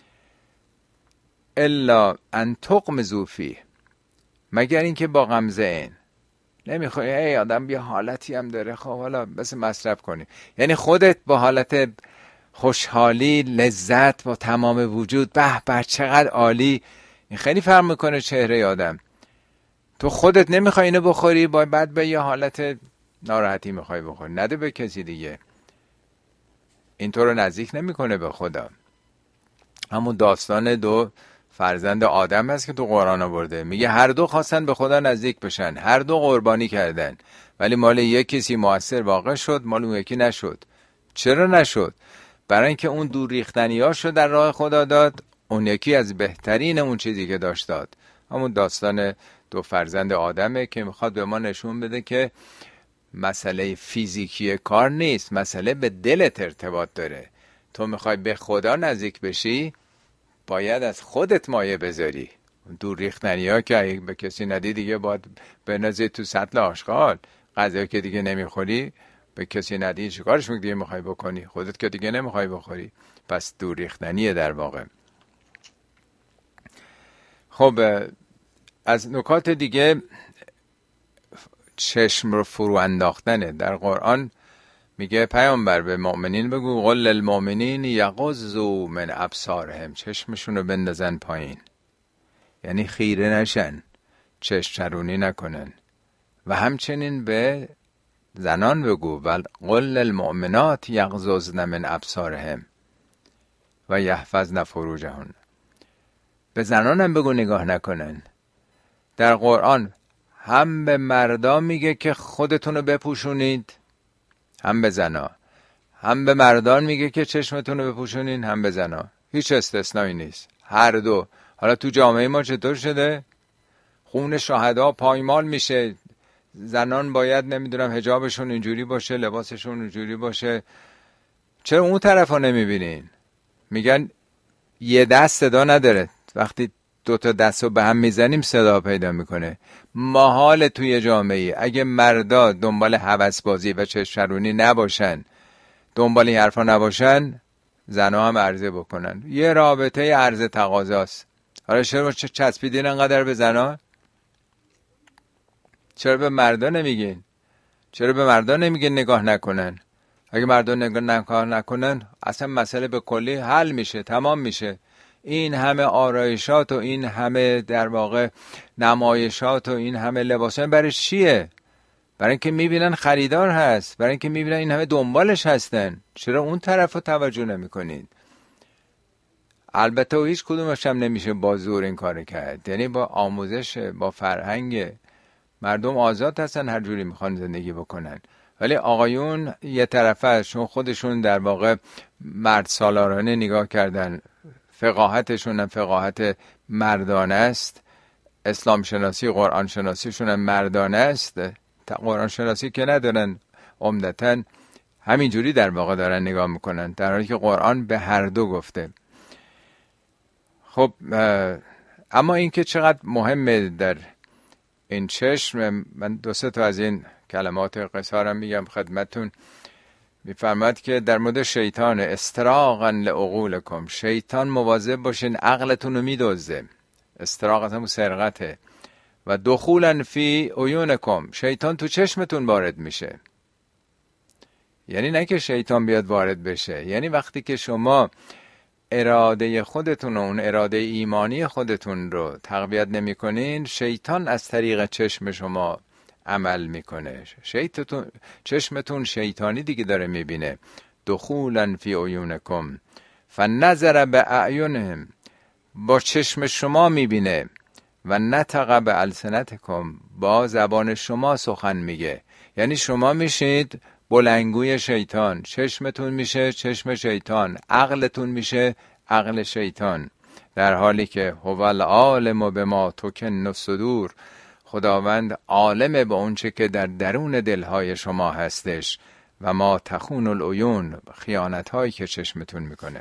Speaker 1: الا ان تغمضوا فیه، مگر اینکه با غمزه این نمیخوای. ای آدم یه حالتی هم داره، خب حالا بس مصرف کنی، یعنی خودت با حالت خوشحالی، لذت، با تمام وجود، به به چقدر عالی، این خیلی فرق میکنه چهره آدم. تو خودت نمیخوای اینو بخوری، با بعد به یه حالت ناراحتی میخوای بخوری نده به کسی دیگه، این تو رو نزدیک نمیکنه به خدا. همون داستان دو فرزند آدم هست که تو قرآن آورده، میگه هر دو خواستن به خدا نزدیک بشن، هر دو قربانی کردن، ولی مال یک کسی موثر واقع شد، مال اون یکی نشد. چرا نشد؟ برای اینکه اون دور ریختنیاشو در راه خدا داد، اون یکی از بهترین اون چیزی که داشت داد. همون داستان دو فرزند آدمه که میخواد به ما نشون بده که مسئله فیزیکی کار نیست، مسئله به دلت ارتباط داره. تو میخوای به خدا نزدیک بشی، باید از خودت مایه بذاری. دور ریختنی ها که اگه به کسی ندی دیگه باید بنازی تو سطل آشغال. غذایی که دیگه نمیخوری به کسی ندی چیکارش دیگه میخوای بکنی؟ خودت که دیگه نمیخوای بخوری. پس دور ریختنیه در واقع. خب از نکات دیگه چشم رو فرو انداختنه. در قرآن میگه پیامبر به مؤمنین بگو قل للمؤمنین یغضوا من ابصارهم، چشمشون رو بندازن پایین، یعنی خیره نشن، چشم چرونی نکنن. و همچنین به زنان بگو و قل للمؤمنات یغضضن من ابصارهم و یحفظن فروجهن، به زنان هم بگو نگاه نکنن. در قرآن هم به مردا میگه که خودتون رو بپوشونید، هم به زنا. هم به مردان میگه که چشمتون رو بپوشونین، هم به زنا. هیچ استثنایی نیست، هر دو. حالا تو جامعه ما چطور شده؟ خون شهدا پایمال میشه، زنان باید نمیدونم حجابشون اینجوری باشه، لباسشون اینجوری باشه. چرا اون طرف ها نمیبینین؟ میگن یه دست صدا نداره، وقتی دوتا دست رو به هم میزنیم صدا پیدا میکنه. محال توی جامعه اگه مردا دنبال هوسبازی و چشم‌چرونی نباشن، دنبال این حرفا نباشن، زنها هم عرضه بکنن. یه رابطه عرضه تقاضاست. حالا چرا چسبیدین انقدر به زنها؟ چرا به مردا نمیگین؟ چرا به مردا نمیگین نگاه نکنن؟ اگه مردا نگاه نکنن اصلا مسئله به کلی حل میشه، تمام میشه. این همه آرایشات و این همه در واقع نمایشات و این همه لباسان برای چیه؟ برای اینکه میبینن خریدار هست، برای اینکه میبینن این همه دنبالش هستن. چرا اون طرف رو توجه نمی کنید؟ البته و هیچ کدومش هم نمیشه با زور این کار کرد، یعنی با آموزش، با فرهنگ. مردم آزاد هستن هر جوری میخوان زندگی بکنن، ولی آقایون یه طرفه چون خودشون در واقع مرد سالارانه نگاه کردن، فقاهتشون هم فقاهت مردانه است، اسلام شناسی قرآن شناسیشون هم مردانه است، قرآن شناسی که ندارن، عمدتاً همینجوری در واقع دارن نگاه میکنن، در حالی که قرآن به هر دو گفته. خب اما این که چقدر مهمه در این چشم، من دو سه تا از این کلمات قصارم میگم خدمتون. میفرماد که در مورد شیطان استراقا لعقولکم، شیطان مواظب باشین عقلتون رو میدزده. استراق از همون سرقته. و دخولا فی عیونکم، شیطان تو چشمتون وارد میشه. یعنی نه که شیطان بیاد وارد بشه، یعنی وقتی که شما اراده خودتون و اون اراده ایمانی خودتون رو تقویت نمی کنین، شیطان از طریق چشم شما عمل میکنه. شیطتون چشمتون شیطانی دیگه داره میبینه. دخولا فی عیونکم فنظر به اعینهم، با چشم شما میبینه. و نطق به السنتکم، با زبان شما سخن میگه. یعنی شما میشید بلنگوی شیطان، چشمتون میشه چشم شیطان، عقلتون میشه عقل شیطان. در حالی که هو العالم بما تکن الصدور، خداوند عالمه به اونچه که در درون دلهای شما هستش. و ما تخون العیون، خیانت هایی که چشمتون میکنه.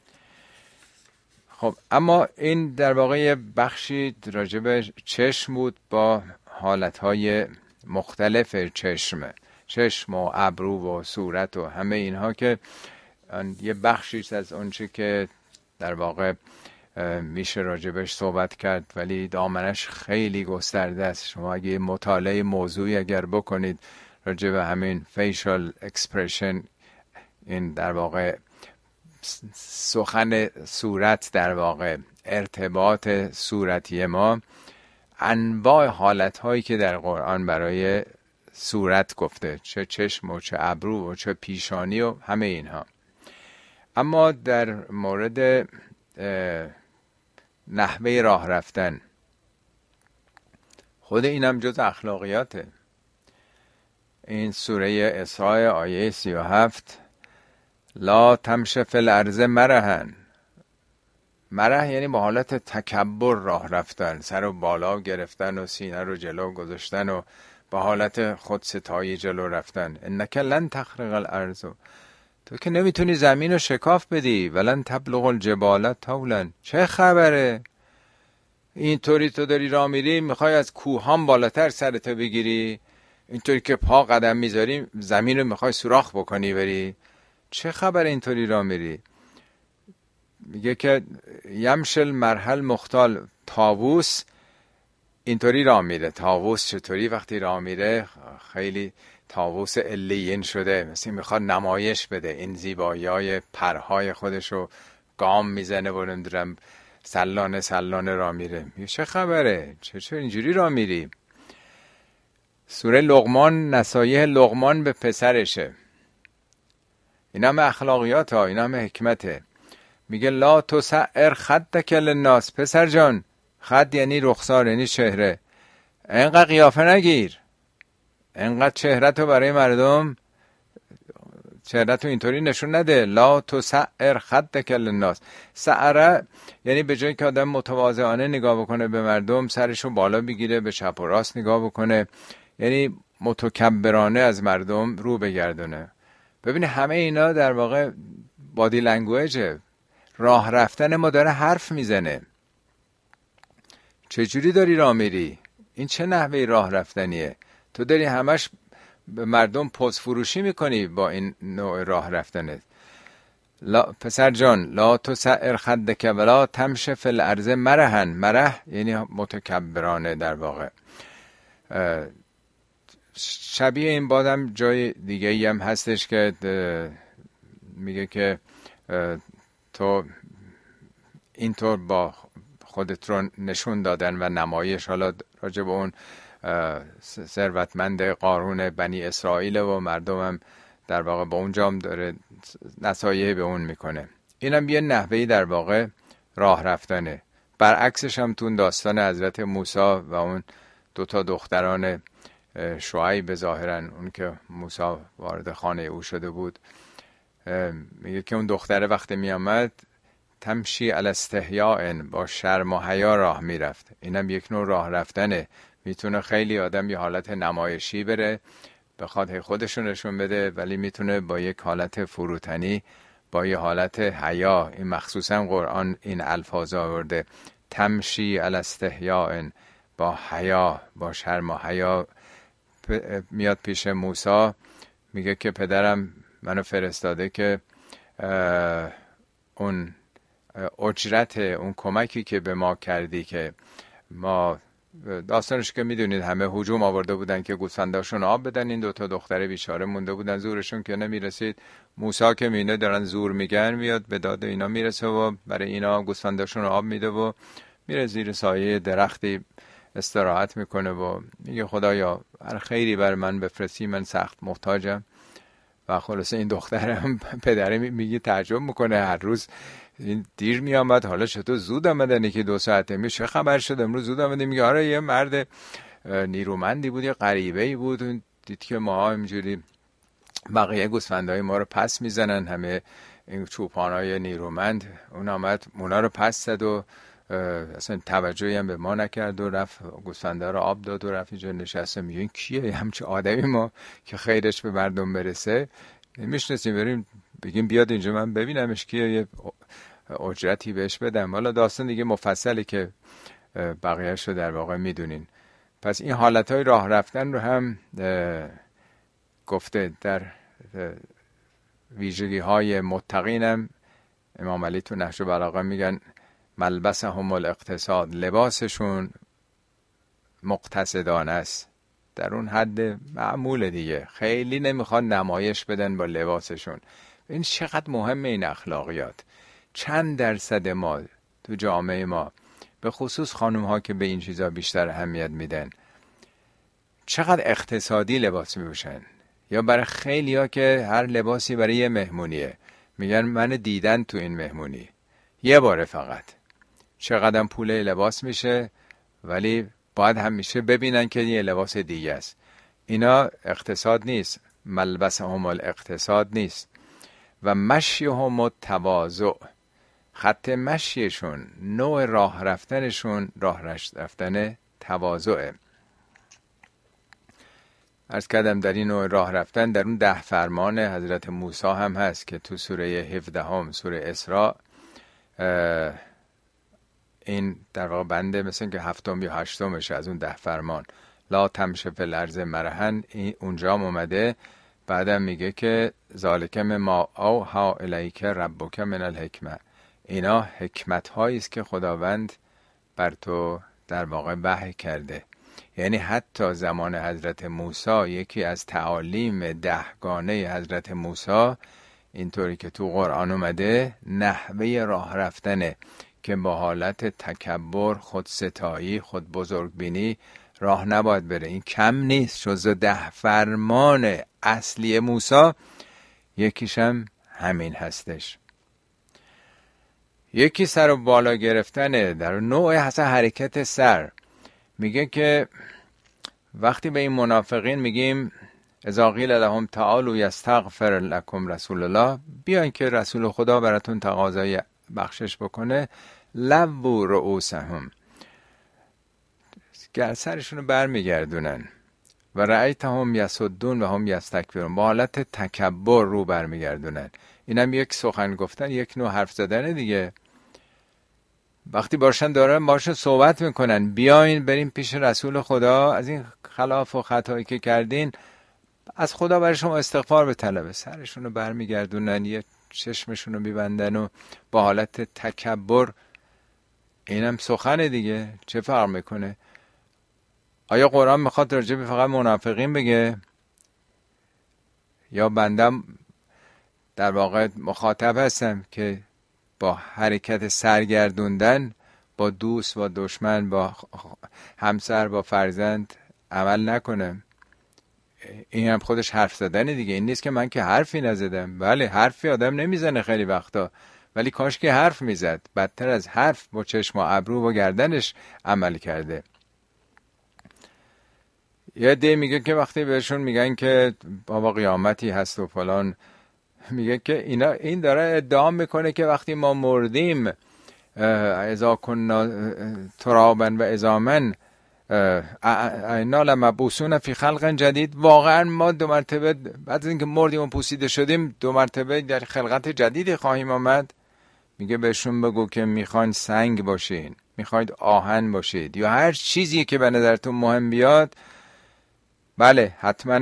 Speaker 1: خب اما این در واقع بخشی راجع به چشم بود با حالتهای مختلف چشم چشم و ابرو و صورت و همه اینها، که یه بخشی از اونچه که در واقع میشه راجبش صحبت کرد، ولی دامنش خیلی گسترده است. شما اگه مطالعه موضوعی اگر بکنید راجب همین فیشال اکسپرشن، این در واقع سخن صورت، در واقع ارتباط صورتی ما، انواع حالت هایی که در قرآن برای صورت گفته، چه چشم و چه ابرو و چه پیشانی و همه اینها. اما در مورد نحوه راه رفتن، خود اینم جز اخلاقیاته. این سوره اسراء آیه سی و هفت، لا تمش فی الارض مرحا. مرح یعنی با حالت تکبر راه رفتن، سر و بالا گرفتن و سینه رو جلو گذاشتن و با حالت خودستایی جلو رفتن. انک لن تخرق الارض، تو که نمیتونی زمین رو شکاف بدی. ولن تبلغ الجبال طولا، چه خبره اینطوری تو داری راه میری میخوای از کوهام بالاتر سرتو بگیری؟ اینطوری که پا قدم میذاری زمین رو میخوای سوراخ بکنی بری؟ چه خبر اینطوری راه میری؟ میگه که یمشل مرحل مختال، طاووس اینطوری راه میره. طاووس چطوری وقتی راه میره؟ خیلی طاووس علیین شده، مثل میخواد نمایش بده این زیبایی‌های پرهای خودشو، گام میزنه و نمیدونم سلانه سلانه راه میره. چه خبره؟ چه چه اینجوری راه میری؟ سوره لقمان، نصایح لقمان به پسرشه. این هم اخلاقیات ها، این هم حکمته. میگه لا تسعر خدک للناس، پسر جان، خد یعنی رخسار یعنی چهره، انقدر قیافه نگیر، انقدر چهرهتو برای مردم چهرهتو اینطوری نشون نده. لا تسعر خدک للناس. سعره یعنی به جای که آدم متواضعانه نگاه بکنه به مردم، سرشو بالا بگیره، به چپ و راست نگاه بکنه، یعنی متکبرانه از مردم رو بگردونه. ببینه همه اینا در واقع بادی لنگویجه. راه رفتن ما داره حرف میزنه. چجوری داری راه میری؟ این چه نحوه راه رفتنیه؟ تو داری همش به مردم پوز فروشی میکنی با این نوع راه رفتنت. لا پسر جان، لا تسعر خدک ولا تمش فی الارض مرحا. مرح یعنی متکبرانه در واقع. شبیه این بادم جای دیگه ای هم هستش که میگه که تو اینطور با خودت رو نشون دادن و نمایش. حالا راجع به اون ثروتمند قارون بنی اسرائیل و مردمم در واقع با اونجا هم داره نصایح به اون میکنه. اینم یه نحوهی در واقع راه رفتنه. برعکسش هم تو داستان حضرت موسی و اون دوتا دختران شعیب ظاهرا، اون که موسی وارد خانه او شده بود، میگه که اون دختره وقتی میامد تمشی علی استحیاء، با شرم و حیا راه میرفت. اینم یک نوع راه رفتنه. میتونه خیلی آدم یه حالت نمایشی بره، بخواد خودشون نشون بده، ولی میتونه با یک حالت فروتنی، با یه حالت حیا. این مخصوصا قرآن این الفاظ آورده، تمشی علی استحیاء، با حیا، با شرم و حیا میاد پیش موسی. میگه که پدرم منو فرستاده که اون اجرت، اون کمکی که به ما کردی، که ما داستانش که میدونید همه هجوم آورده بودن که گوسفنداشون آب بدن، این دوتا دختره بیچاره مونده بودن، زورشون که نمیرسید. موسی که میینه دارن زور میگن، میاد به داد اینا میرسه و برای اینا گوسفنداشون آب میده و میره زیر سایه درختی استراحت میکنه و میگه خدایا هر خیری بر من بفرستی، من سخت محتاجم. و خلاصه این دخترم پدره میگه تعجب میکنه، هر روز این دیر میامد، حالا چطور زود آمدن که دو ساعته؟ میگه چه خبر شد امروز زود آمده؟ میگه آره یه مرد نیرومندی بود، یه غریبه‌ای بود، دید که ما همینجوری بقیه گوسفندای ما رو پس میزنن، همه این چوپانای نیرومند، اون آمد اونا رو پس زد و اصلا توجهی هم به ما نکرد و رفت گوسفندا رو آب داد و رفت اینجا نشسته. میگه این کیه همچه آدمی ما که خیرش به مردم برسه نمیشناسیم، بریم بگیم بیاد اینجا من ببینمش کیه، یه اجرتی بهش بدم. حالا داستان دیگه مفصلی که بقیه‌اش رو در واقع میدونین. پس این حالتهای راه رفتن رو هم گفته. در ویژگی های متقین هم امام علی تو نهج البلاغه میگن ملبسهم الاقتصاد، لباسشون مقتصدانه است، در اون حد معمول دیگه، خیلی نمیخواد نمایش بدن با لباسشون. این چقدر مهمه این اخلاقیات. چند درصد ما تو جامعه ما، به خصوص خانم ها که به این چیزا بیشتر اهمیت میدن، چقدر اقتصادی لباس میپوشن. یا برای خیلی ها که هر لباسی برای یه مهمونیه، میگن من دیدن تو این مهمونی یه باره فقط، چقدر پول لباس میشه، ولی باید همیشه ببینن که یه لباس دیگه است. اینا اقتصاد نیست، ملبسهم الاقتصاد نیست. و مشیهم التواضع، خط مشیشون، نوع راه رفتنشون راه رفتن تواضعه. عرض کردم در این نوع راه رفتن در اون ده فرمان حضرت موسی هم هست که تو سوره هفده هم سوره اسراء این در واقع بنده مثل که هفتم یا هشتمش از اون ده فرمان، لا تمشی فی الارض مرحا، اونجا هم اومده. بعدم میگه که ذالک مما اوحی الیک ربک من الحکمه، اینا حکمت هایی است که خداوند بر تو در واقع وحی کرده. یعنی حتی زمان حضرت موسی یکی از تعالیم دهگانه حضرت موسی اینطوری که تو قرآن اومده نحوه راه رفتنه که با حالت تکبر، خودستایی، خود بزرگبینی راه نباید بره. این کم نیست، جز ده فرمان اصلی موسی یکیشم همین هستش. یکی سر و بالا گرفتنه در نوع حسن حرکت سر. میگه که وقتی به این منافقین میگیم اذا قیل لهم تعالوا یستغفر لکم رسول الله، بیاین که رسول خدا براتون تقاضای بخشش بکنه، لبوا رؤوسهم، سرشون رو برمیگردونن، و رأیتهم یسدون و هم یستکبرون، با حالت تکبر رو برمیگردونن. اینم یک سخن گفتن، یک نوع حرف زدن دیگه. وقتی باشن دارن باشن صحبت میکنن، بیاین بریم پیش رسول خدا، از این خلاف و خطایی که کردین از خدا برای شما استغفار بطلبه، سرشون رو برمیگردونن، یه چشمشون رو میبندن و با حالت تکبر. اینم سخن دیگه، چه فرق میکنه؟ آیا قرآن میخواد راجع به فقط منافقین بگه؟ یا بندم در واقع مخاطب هستم که با حرکت سرگردوندن با دوست، با دشمن، با همسر، با فرزند عمل نکنم؟ این هم خودش حرف زدن دیگه. این نیست که من که حرفی نزدم. بله حرفی آدم نمیزنه خیلی وقتا، ولی کاش که حرف میزد. بدتر از حرف با چشم و ابرو و گردنش عمل کرده. یه دی میگه که وقتی بهشون میگن که بابا قیامتی هست و فلان، میگه که اینا این داره ادعا میکنه که وقتی ما مردیم اذا کنا ترابا و عظاما اینا لمبعوثون فی خلق جدید، واقعا ما دو مرتبه بعد از اینکه مردیم و پوسیده شدیم دو مرتبه در خلقت جدیدی خواهیم آمد. میگه بهشون بگو که میخواین سنگ باشین، میخواید آهن باشید، یا هر چیزی که به نظرتون مهم بیاد، بله حتما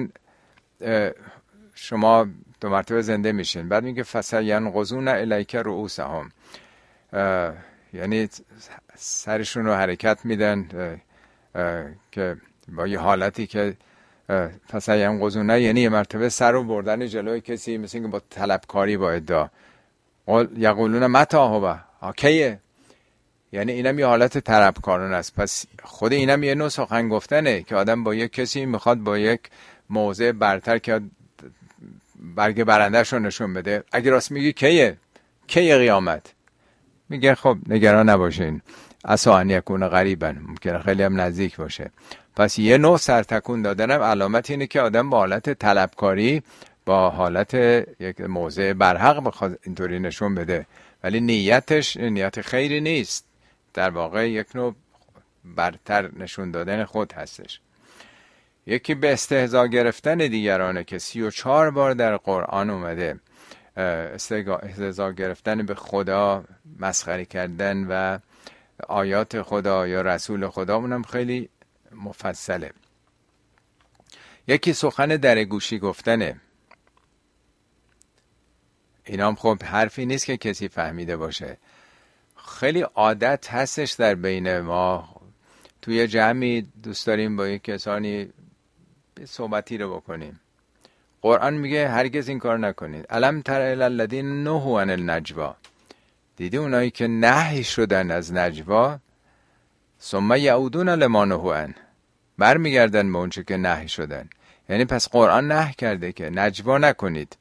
Speaker 1: شما دو مرتبه زنده میشین. بعد میگه فسینغضون الیک رؤوسهم، یعنی سرشون رو حرکت میدن که با یه حالتی که فسینغضون، یعنی یه مرتبه سر رو بردن جلوی کسی، مثل اینکه با طلبکاری، با ادعا. یقولون متى هو، کیه؟ یعنی اینم یه حالت طلبکارانه است. پس خود اینم یه نوع سخن گفتنه که آدم با یک کسی میخواد با یک موضع برتر که برگ برندش رو نشون بده. اگه راست میگی کیه؟ کیه قیامت؟ میگه خب نگران نباشین، عسی ان یکون قریبا، ممکنه خیلی هم نزدیک باشه. پس یه نوع سرتکون دادنم علامت اینه که آدم با حالت طلبکاری، با حالت یک موضع برحق بخواد اینطوری نشون بده، ولی نیتش نیت خیری نیست، در واقع یک نوع برتر نشون دادن خود هستش. یکی به استهزا گرفتن دیگرانه که سی و چهار بار در قرآن اومده. استهزا گرفتن به خدا، مسخره کردن و آیات خدا یا رسول خدا، اونم خیلی مفصله. یکی سخن در گوشی گفتنه. اینام خب حرفی نیست که کسی فهمیده باشه. خیلی عادت هستش در بین ما، توی جمعی دوست داریم با یک کسانی صحبتی رو بکنیم. قرآن میگه هرگز این کار نکنید. الم تر الی الذین نهوا عن النجوا، دیدی اونایی که نهی شدن از نجوا، ثم یعودون لما نهوا عنه، برمیگردن به اونچه که نهی شدن. یعنی پس قرآن نهی کرده که نجوا نکنید.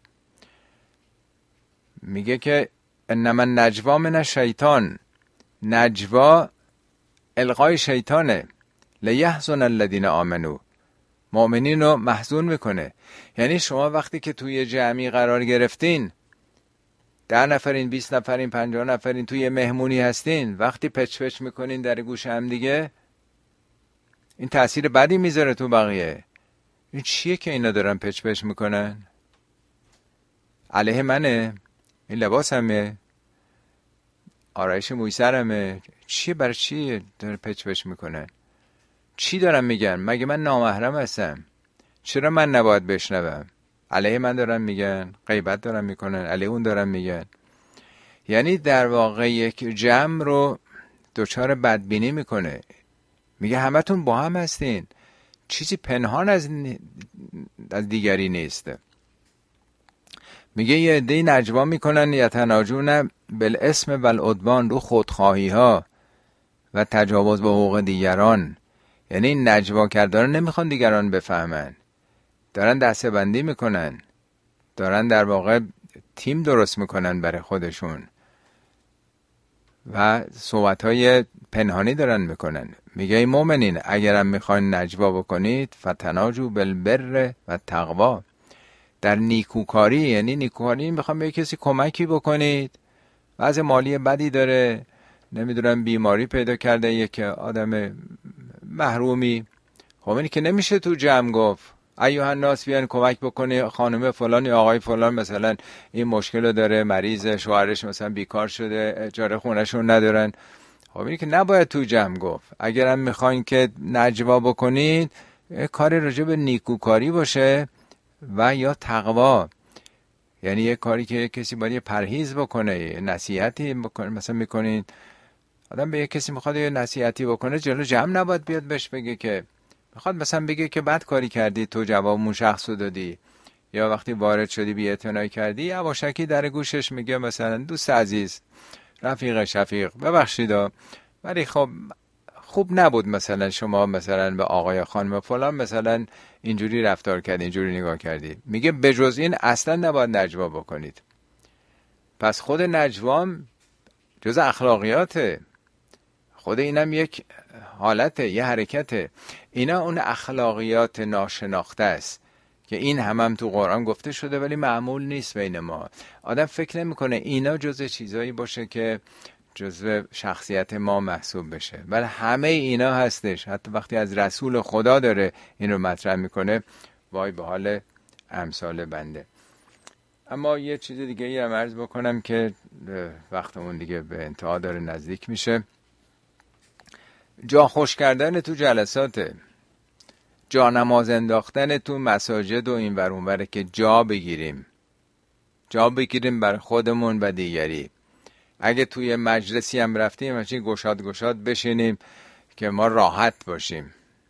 Speaker 1: میگه که انما نجوا من الشیطان، نجوا القای شیطانه. لیحزن الذین آمنو، مؤمنین رو محزون میکنه. یعنی شما وقتی که توی جمعی قرار گرفتین، ده نفرین، بیست نفرین، پنجاه نفرین، توی مهمونی هستین، وقتی پچ پچ میکنین در گوش هم دیگه، این تأثیر بدی میذاره تو بقیه. این چیه که اینا دارن پچ پچ میکنن؟ علیه منه؟ این لباس همه؟ آرایش موی سرمه؟ چیه؟ برای چیه دارن پچ پچ میکنن؟ چی دارن میگن؟ مگه من نامحرم هستم؟ چرا من نباید بشنوم؟ علیه من دارن میگن، غیبت دارن میکنن، علیه اون دارن میگن. یعنی در واقع یک جمع رو دچار بدبینی میکنه. میگه همتون با هم هستین، چیزی پنهان از از دیگری نیست. میگه یه عده‌ای نجوا میکنن یتناجون بالاسم والعدوان، رو خودخواهی ها و تجاوز به حقوق دیگران. یعنی این نجوا کردن نمیخوان دیگران بفهمن، دارن دسته بندی میکنن، دارن در واقع تیم درست میکنن برای خودشون و صحبت‌های پنهانی دارن میکنن. میگه ای مؤمنین اگرم میخواین نجوا بکنید فتناجوا بالبر و تقوا، در نیکوکاری. یعنی نیکوکاری میخوام به کسی کمکی بکنید، وضع مالی بدی داره، نمیدونم بیماری پیدا کرده یک آدم محرومی، خب اینی که نمیشه تو جمع گفت ایها الناس بیان کمک بکنی خانم فلان یا آقای فلان مثلا این مشکل داره، مریض، شوهرش مثلا بیکار شده، اجاره خونهشون ندارن. خب اینی که نباید تو جمع گفت. اگرم میخواین که نجوا بکنید، کاری راجع به نیکوکاری باشه و یا تقوا. یعنی یه کاری که کسی باید پرهیز بکنه، نصیحتی بکنه. مثلا میکنین آدم به یه کسی میخواد یه نصیحتی بکنه، جلو جمع نباید بیاد بهش بگه که میخواد مثلا بگه که بد کاری کردی، تو جواب اون شخص رو دادی، یا وقتی وارد شدی بی‌اعتنایی کردی، یواشکی در گوشش میگه مثلا دوست عزیز، رفیق شفیق، ببخشید ولی خب خوب نبود مثلا شما مثلا به آقای خانم فلان مثلا اینجوری رفتار کردی، اینجوری نگاه کردی. میگه بجز این اصلا نباید نجوا بکنید. پس خود نجوام جز اخلاقیاته، خود اینم یک حالته، یه حرکته. اینا اون اخلاقیات ناشناخته است که این هم هم تو قرآن گفته شده ولی معمول نیست بین ما. آدم فکر نمیکنه اینا جزء چیزایی باشه که جزء شخصیت ما محسوب بشه، ولی همه اینا هستش. حتی وقتی از رسول خدا داره این رو مطرح میکنه، وای به حال امثال بنده. اما یه چیز دیگه ای هم عرض بکنم که وقتمون دیگه به انتها داره نزدیک میشه. جا خوش کردن تو جلساته، جا نماز انداختن تو مساجد و این ور اون وره که جا بگیریم، جا بگیریم برای خودمون و دیگری. اگه توی مجلسی هم رفتیم همچین گشاد گشاد بشینیم که ما راحت باشیم.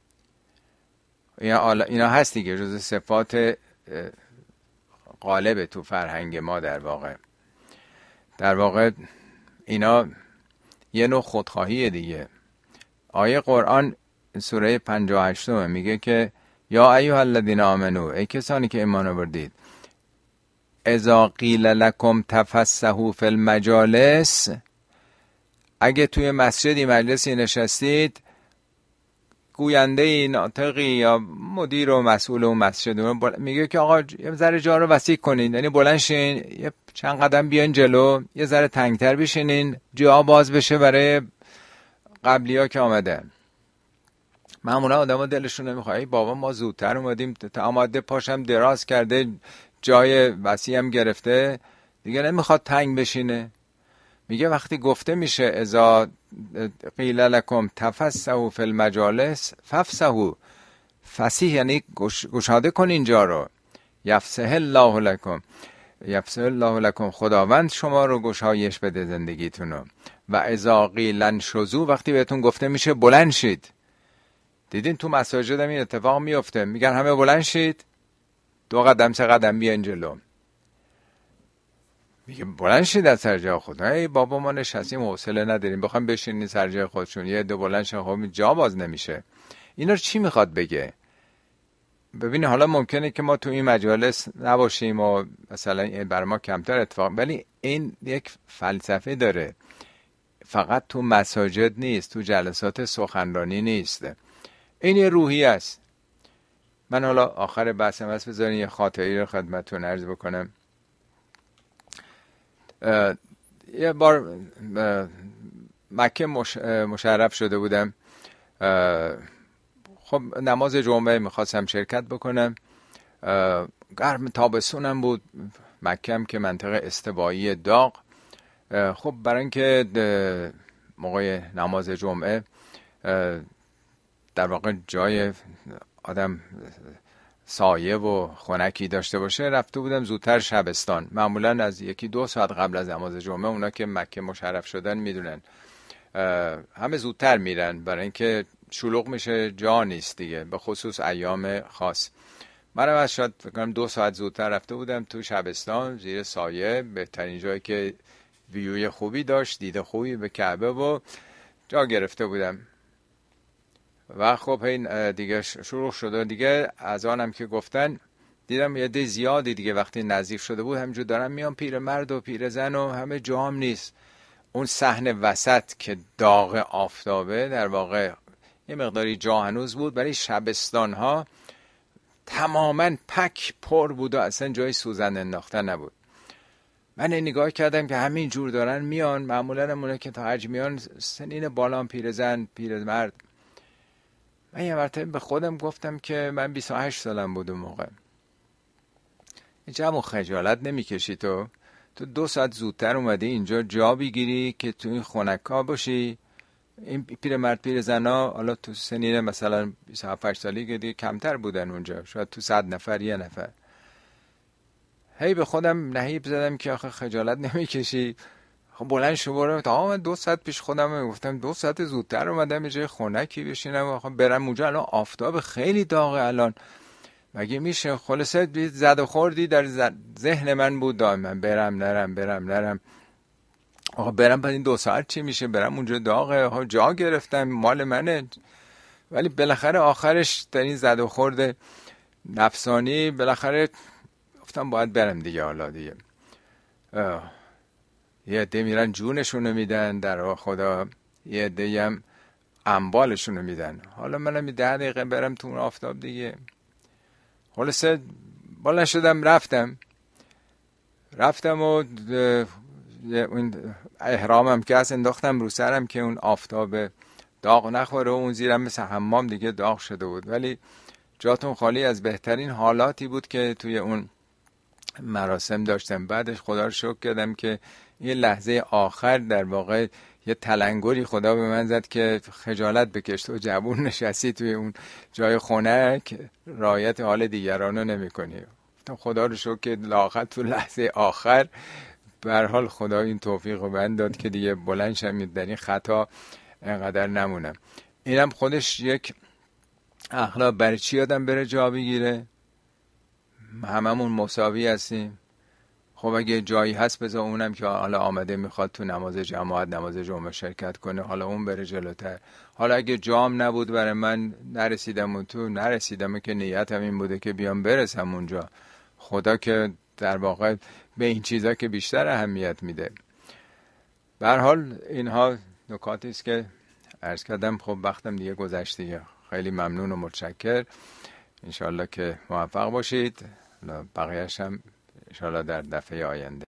Speaker 1: اینا هست دیگه، جز صفات غالب تو فرهنگ ما. در واقع در واقع اینا یه نوع خودخواهیه دیگه. آیه قرآن سوره پنجاه و هشت میگه که یا ایها الذین آمنو، ای کسانی که ایمان آوردید، اذا قیل لکم تفسحوا فی المجالس، اگه توی مسجدی مجلسی نشستید، گوینده ناطقی یا مدیر و مسئول اون مسجد میگه که آقا یه ذره جا رو وسیع کنین، یعنی بلند شین، یه چند قدم بیاین جلو، یه ذره تنگتر بشینین، جا باز بشه برای قبلی‌ها که آمدن. معمولا آدم‌ها دلشون نمیخواد، ای بابا ما زودتر اومدیم، تا آماده پاشم دراز کرده، جای وسیع هم گرفته، دیگه نمیخواد تنگ بشینه. میگه وقتی گفته میشه اذا قیل لکم تفسحوا فی المجالس فافسحوا، فسیح یعنی گشاده کن اینجا رو، یفسح الله لکم، یفسح الله لکم، خداوند شما رو گشایش بده زندگیتونو. و اذا قیل انشزوا، وقتی بهتون گفته میشه بلند شید. دیدین تو مساجد هم این اتفاق میفته، میگن همه بلند شید، دو قدم سه قدم بیان جلو. میگه بلند شید از سر جای خود. ای بابا ما نشستیم حوصله نداریم، بخوام بشینین سر جای خودشون، یه دو بلند شن، خب جا باز نمیشه. اینا رو چی میخواد بگه؟ ببین حالا ممکنه که ما تو این مجالس نباشیم و مثلا بر ما کمتر اتفاق، ولی این یک فلسفه داره، فقط تو مساجد نیست، تو جلسات سخنرانی نیست، این یه روحی است. من حالا آخر بحثم هست، بذارین یه خاطری رو خدمتتون عرض بکنم. یه بار مکه مش... مشرف شده بودم، خب نماز جمعه میخواستم شرکت بکنم، گرم تابستونم بود، مکه که منطقه استوایی داغ. خب برای اینکه موقع نماز جمعه در واقع جای آدم سایه و خنکی داشته باشه، رفته بودم زودتر شبستان. معمولا از یکی دو ساعت قبل از نماز جمعه، اونا که مکه مشرف شدن میدونن همه زودتر میرن، برای اینکه شلوغ میشه، جا نیست دیگه، به خصوص ایام خاص. منم از شاید فکر کنم دو ساعت زودتر رفته بودم تو شبستان زیر سایه، بهترین جایی که ویوی خوبی داشت، دید خوبی به کعبه و جا گرفته بودم. و خب این دیگه شروع شده دیگه، از آنم که گفتن دیدم یه دی زیادی دیگه وقتی نزدیک شده بود همینجور دارم میان، پیرمرد و پیرزن و همه جام نیست. اون صحنه وسط که داغ آفتابه، در واقع یه مقداری جا هنوز بود، برای شبستان ها تماما پک پر بود و اصلا جای سوزن انداختن نبود. من نگاه کردم که همین جور دارن میان، معمولا همونه که تا حج میان سنین بالام، پیرزن پیرمرد. من یه مرتبه به خودم گفتم که من بیست و هشت سالم بود اون موقع، جمع خجالت نمیکشی تو تو دو ساعت زودتر اومدی اینجا جا بگیری که تو این خنکا باشی؟ این پیرمرد پیرزنا حالا تو سنین مثلا بیست و هفت سالی که دیگه کمتر بودن اونجا، شاید تو صد نفر یه نفر. هی به خودم نهیب زدم که آخه خجالت نمیکشی؟ خب بلند شو برو. تا من دو ساعت پیش خودم گفتم دو ساعت زودتر اومدم یه جای خنکی بشینم، آخه برم اونجا الان آفتاب خیلی داغه، الان مگه میشه؟ خلاصه زد و خوردی در ذهن من بود دائما، برم نرم برم نرم. آقا برم بعد این دو ساعت چی میشه؟ برم اونجا داغه، آقا جا گرفتم مال منه. ولی بالاخره آخرش در این زد و خورد نفسانی بالاخره گفتم باید برم دیگه. حالا دیگه یه عده میرن جونشونو میدن در خدا، یه عده هم اموالشونو میدن. حالا منم ده دقیقه برم تو اون آفتاب دیگه. خلاصه بالا شدم رفتم رفتم و اون احرامم که هست انداختم رو سرم که اون آفتاب داغ نخوره، و اون زیرم مثل حمام دیگه داغ شده بود. ولی جاتون خالی از بهترین حالاتی بود که توی اون مراسم داشتم. بعدش خدا رو شکر کردم که یه لحظه آخر در واقع یه تلنگری خدا به من زد که خجالت بکش، تو جوون نشستی توی اون جای خنک رعایت حال دیگرانو نمی کنی. خدا رو شکر که لااقل تو لحظه آخر به هر حال خدا این توفیق رو من داد که دیگه بلند شم در این خطا اینقدر نمونم. اینم خودش یک اخلاق. برای چی آدم بره جا بگیره؟ هممون مساوی هستیم. خب اگه جایی هست بذار اونم که حالا آمده میخواد تو نماز جماعت نماز جمعه شرکت کنه، حالا اون بره جلوتر. حالا اگه جام نبود برای من، نرسیدم و تو نرسیدم که نیتم این بوده که بیام برسم اونجا. خدا که در واقع به این چیزا که بیشتر اهمیت میده. به هر حال اینها نکاتی است که عرض کردم. خب وقتم دیگه گذشت دیگه. خیلی ممنون و متشکر. انشالله که موفق باشید. بقیه‌اش هم انشالله در دفعه آینده.